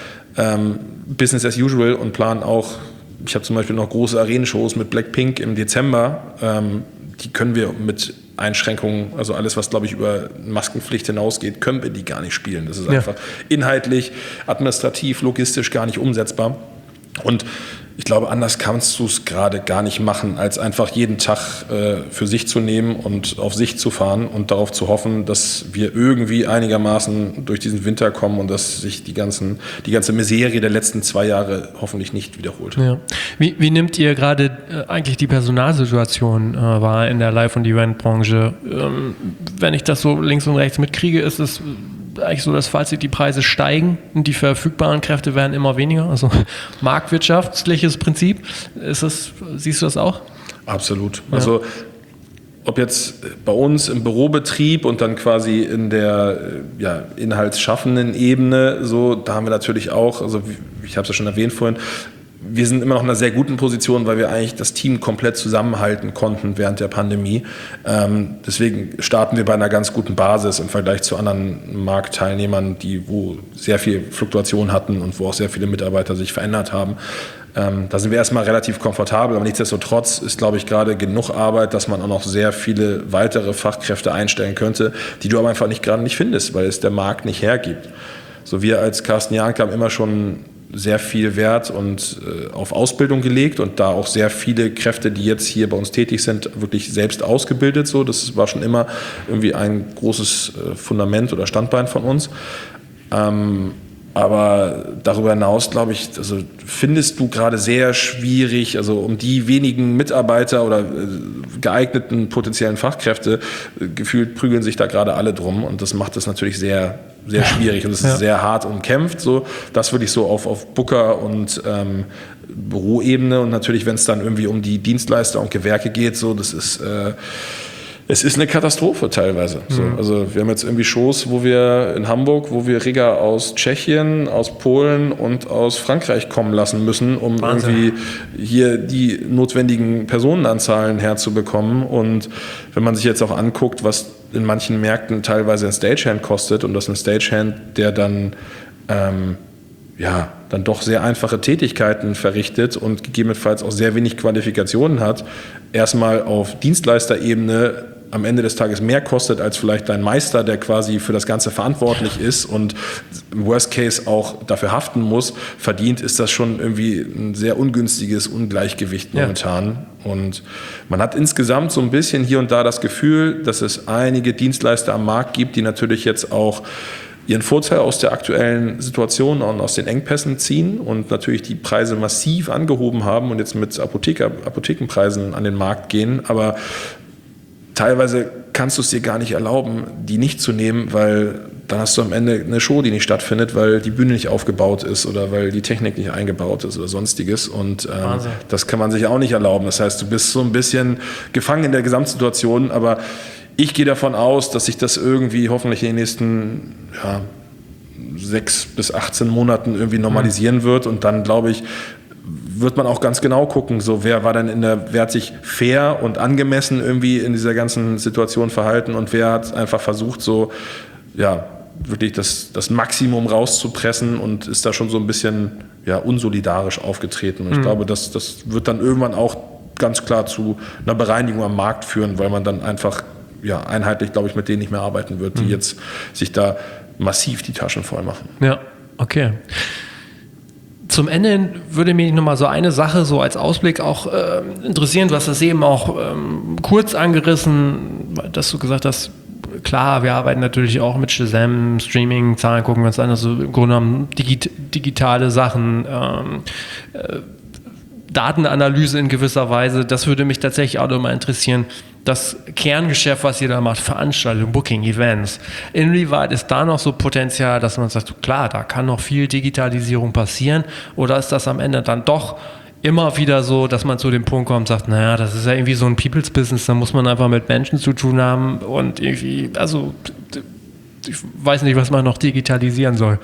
[SPEAKER 2] Business as usual und planen auch, ich habe zum Beispiel noch große Arenenshows mit Blackpink im Dezember, die können wir mit Einschränkungen, also alles, was, glaube ich, über Maskenpflicht hinausgeht, können wir die gar nicht spielen. Das ist einfach inhaltlich, administrativ, logistisch gar nicht umsetzbar. Und ich glaube, anders kannst du es gerade gar nicht machen, als einfach jeden Tag für sich zu nehmen und auf sich zu fahren und darauf zu hoffen, dass wir irgendwie einigermaßen durch diesen Winter kommen und dass sich die ganze Miserie der letzten 2 Jahre hoffentlich nicht wiederholt.
[SPEAKER 1] Ja. Wie nimmt ihr gerade eigentlich die Personalsituation wahr in der Live- und Eventbranche? Wenn ich das so links und rechts mitkriege, ist es eigentlich so das Fazit, die Preise steigen und die verfügbaren Kräfte werden immer weniger. Also marktwirtschaftliches Prinzip. Siehst du das auch?
[SPEAKER 2] Absolut. Ja. Also ob jetzt bei uns im Bürobetrieb und dann quasi in der inhaltsschaffenden Ebene, so, da haben wir natürlich auch, also ich habe es ja schon erwähnt vorhin, wir sind immer noch in einer sehr guten Position, weil wir eigentlich das Team komplett zusammenhalten konnten während der Pandemie. Deswegen starten wir bei einer ganz guten Basis im Vergleich zu anderen Marktteilnehmern, wo sehr viel Fluktuation hatten und wo auch sehr viele Mitarbeiter sich verändert haben. Da sind wir erstmal relativ komfortabel, aber nichtsdestotrotz ist, glaube ich, gerade genug Arbeit, dass man auch noch sehr viele weitere Fachkräfte einstellen könnte, die du aber einfach gerade nicht findest, weil es der Markt nicht hergibt. So, wir als Carsten Jahnke haben immer schon sehr viel Wert und auf Ausbildung gelegt und da auch sehr viele Kräfte, die jetzt hier bei uns tätig sind, wirklich selbst ausgebildet. So, das war schon immer irgendwie ein großes Fundament oder Standbein von uns. Aber darüber hinaus, glaube ich, also findest du gerade sehr schwierig, also um die wenigen Mitarbeiter oder geeigneten potenziellen Fachkräfte, gefühlt prügeln sich da gerade alle drum und das macht es natürlich sehr, sehr schwierig und es ist sehr hart umkämpft. So. Das würde ich so auf Booker- und Büroebene und natürlich, wenn es dann irgendwie um die Dienstleister und Gewerke geht, so, das ist... Es ist eine Katastrophe teilweise. So, also wir haben jetzt irgendwie Shows, in Hamburg, wo wir Rigger aus Tschechien, aus Polen und aus Frankreich kommen lassen müssen, um irgendwie hier die notwendigen Personenanzahlen herzubekommen. Und wenn man sich jetzt auch anguckt, was in manchen Märkten teilweise ein Stagehand kostet und das ein Stagehand, der dann dann doch sehr einfache Tätigkeiten verrichtet und gegebenenfalls auch sehr wenig Qualifikationen hat, erstmal auf Dienstleisterebene am Ende des Tages mehr kostet als vielleicht dein Meister, der quasi für das Ganze verantwortlich ist und im Worst Case auch dafür haften muss, verdient, ist das schon irgendwie ein sehr ungünstiges Ungleichgewicht momentan. Ja. Und man hat insgesamt so ein bisschen hier und da das Gefühl, dass es einige Dienstleister am Markt gibt, die natürlich jetzt auch ihren Vorteil aus der aktuellen Situation und aus den Engpässen ziehen und natürlich die Preise massiv angehoben haben und jetzt mit Apothekenpreisen an den Markt gehen. Aber teilweise kannst du es dir gar nicht erlauben, die nicht zu nehmen, weil dann hast du am Ende eine Show, die nicht stattfindet, weil die Bühne nicht aufgebaut ist oder weil die Technik nicht eingebaut ist oder sonstiges. Und das kann man sich auch nicht erlauben. Das heißt, du bist so ein bisschen gefangen in der Gesamtsituation, aber ich gehe davon aus, dass sich das irgendwie hoffentlich in den nächsten 6 bis 18 Monaten irgendwie normalisieren wird. Und dann, glaube ich, wird man auch ganz genau gucken, so wer hat sich fair und angemessen irgendwie in dieser ganzen Situation verhalten und wer hat einfach versucht, so wirklich das Maximum rauszupressen und ist da schon so ein bisschen unsolidarisch aufgetreten. Und ich glaube, das wird dann irgendwann auch ganz klar zu einer Bereinigung am Markt führen, weil man dann einfach einheitlich, glaube ich, mit denen nicht mehr arbeiten wird, die jetzt sich da massiv die Taschen voll machen.
[SPEAKER 1] Ja, okay. Zum Ende würde mich noch mal so eine Sache so als Ausblick auch interessieren. Du hast das eben auch kurz angerissen, dass du gesagt hast, klar, wir arbeiten natürlich auch mit Shazam, Streaming, Zahlen gucken wir uns an, also im Grunde genommen digitale Sachen, Datenanalyse in gewisser Weise. Das würde mich tatsächlich auch noch mal interessieren. Das Kerngeschäft, was ihr da macht, Veranstaltungen, Booking, Events, inwieweit ist da noch so Potenzial, dass man sagt, klar, da kann noch viel Digitalisierung passieren, oder ist das am Ende dann doch immer wieder so, dass man zu dem Punkt kommt und sagt, naja, das ist ja irgendwie so ein People's Business, da muss man einfach mit Menschen zu tun haben und irgendwie, also ich weiß nicht, was man noch digitalisieren soll.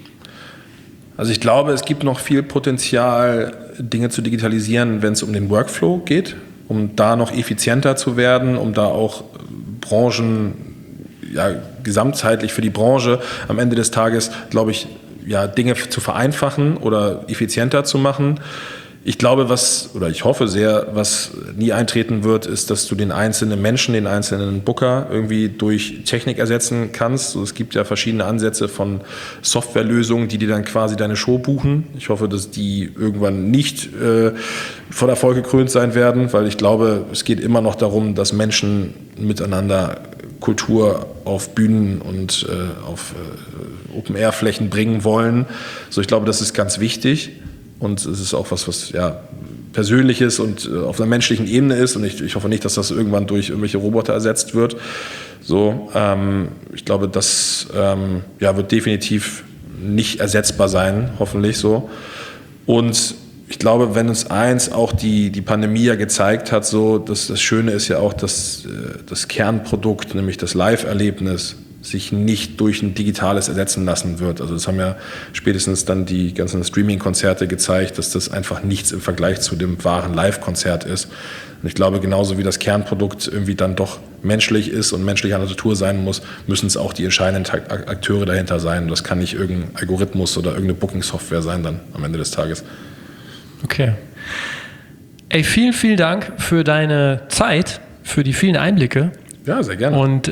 [SPEAKER 2] Also ich glaube, es gibt noch viel Potenzial, Dinge zu digitalisieren, wenn es um den Workflow geht, um da noch effizienter zu werden, um da auch Branchen, gesamtheitlich für die Branche am Ende des Tages, glaube ich, Dinge zu vereinfachen oder effizienter zu machen. Ich glaube, ich hoffe sehr, was nie eintreten wird, ist, dass du den einzelnen Menschen, den einzelnen Booker irgendwie durch Technik ersetzen kannst. Also es gibt ja verschiedene Ansätze von Softwarelösungen, die dir dann quasi deine Show buchen. Ich hoffe, dass die irgendwann nicht von Erfolg gekrönt sein werden, weil ich glaube, es geht immer noch darum, dass Menschen miteinander Kultur auf Bühnen und auf Open-Air-Flächen bringen wollen. So, ich glaube, das ist ganz wichtig. Und es ist auch was Persönliches und auf einer menschlichen Ebene ist. Und ich hoffe nicht, dass das irgendwann durch irgendwelche Roboter ersetzt wird. So, ich glaube, das wird definitiv nicht ersetzbar sein, hoffentlich so. Und ich glaube, wenn uns eins auch die Pandemie ja gezeigt hat, so, dass das Schöne ist ja auch, dass das Kernprodukt, nämlich das Live-Erlebnis, sich nicht durch ein digitales ersetzen lassen wird. Also das haben ja spätestens dann die ganzen Streaming-Konzerte gezeigt, dass das einfach nichts im Vergleich zu dem wahren Live-Konzert ist. Und ich glaube, genauso wie das Kernprodukt irgendwie dann doch menschlich ist und menschlicher Natur sein muss, müssen es auch die entscheidenden Akteure dahinter sein. Das kann nicht irgendein Algorithmus oder irgendeine Booking-Software sein dann am Ende des Tages.
[SPEAKER 1] Okay. Ey, vielen, vielen Dank für deine Zeit, für die vielen Einblicke.
[SPEAKER 2] Ja, sehr gerne.
[SPEAKER 1] Und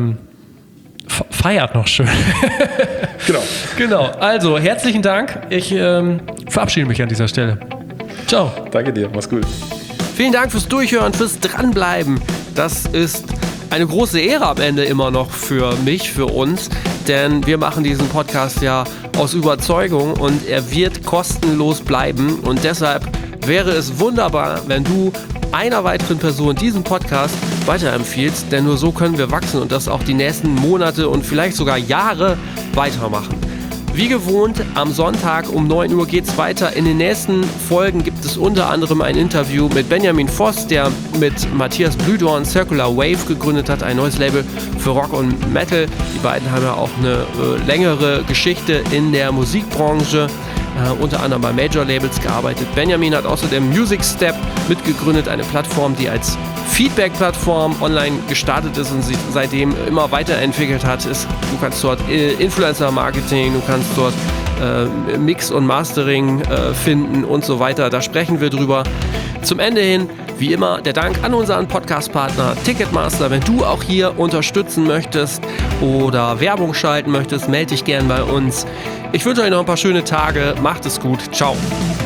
[SPEAKER 1] feiert noch schön. Genau. Also, herzlichen Dank. Ich verabschiede mich an dieser Stelle. Ciao.
[SPEAKER 2] Danke dir. Mach's gut.
[SPEAKER 1] Vielen Dank fürs Durchhören, fürs Dranbleiben. Das ist eine große Ehre am Ende immer noch für mich, für uns. Denn wir machen diesen Podcast ja aus Überzeugung und er wird kostenlos bleiben. Und deshalb wäre es wunderbar, wenn du einer weiteren Person diesen Podcast weiterempfiehlst, denn nur so können wir wachsen und das auch die nächsten Monate und vielleicht sogar Jahre weitermachen. Wie gewohnt, am Sonntag um 9 Uhr geht es weiter. In den nächsten Folgen gibt es unter anderem ein Interview mit Benjamin Voss, der mit Matthias Blühdorn Circular Wave gegründet hat, ein neues Label für Rock und Metal. Die beiden haben ja auch eine längere Geschichte in der Musikbranche, unter anderem bei Major-Labels gearbeitet. Benjamin hat außerdem Music Step mitgegründet, eine Plattform, die als Feedback-Plattform online gestartet ist und sich seitdem immer weiterentwickelt hat. Du kannst dort Influencer-Marketing, du kannst dort Mix und Mastering finden und so weiter. Da sprechen wir drüber. Zum Ende hin, wie immer, der Dank an unseren Podcast-Partner Ticketmaster. Wenn du auch hier unterstützen möchtest oder Werbung schalten möchtest, melde dich gern bei uns. Ich wünsche euch noch ein paar schöne Tage. Macht es gut. Ciao.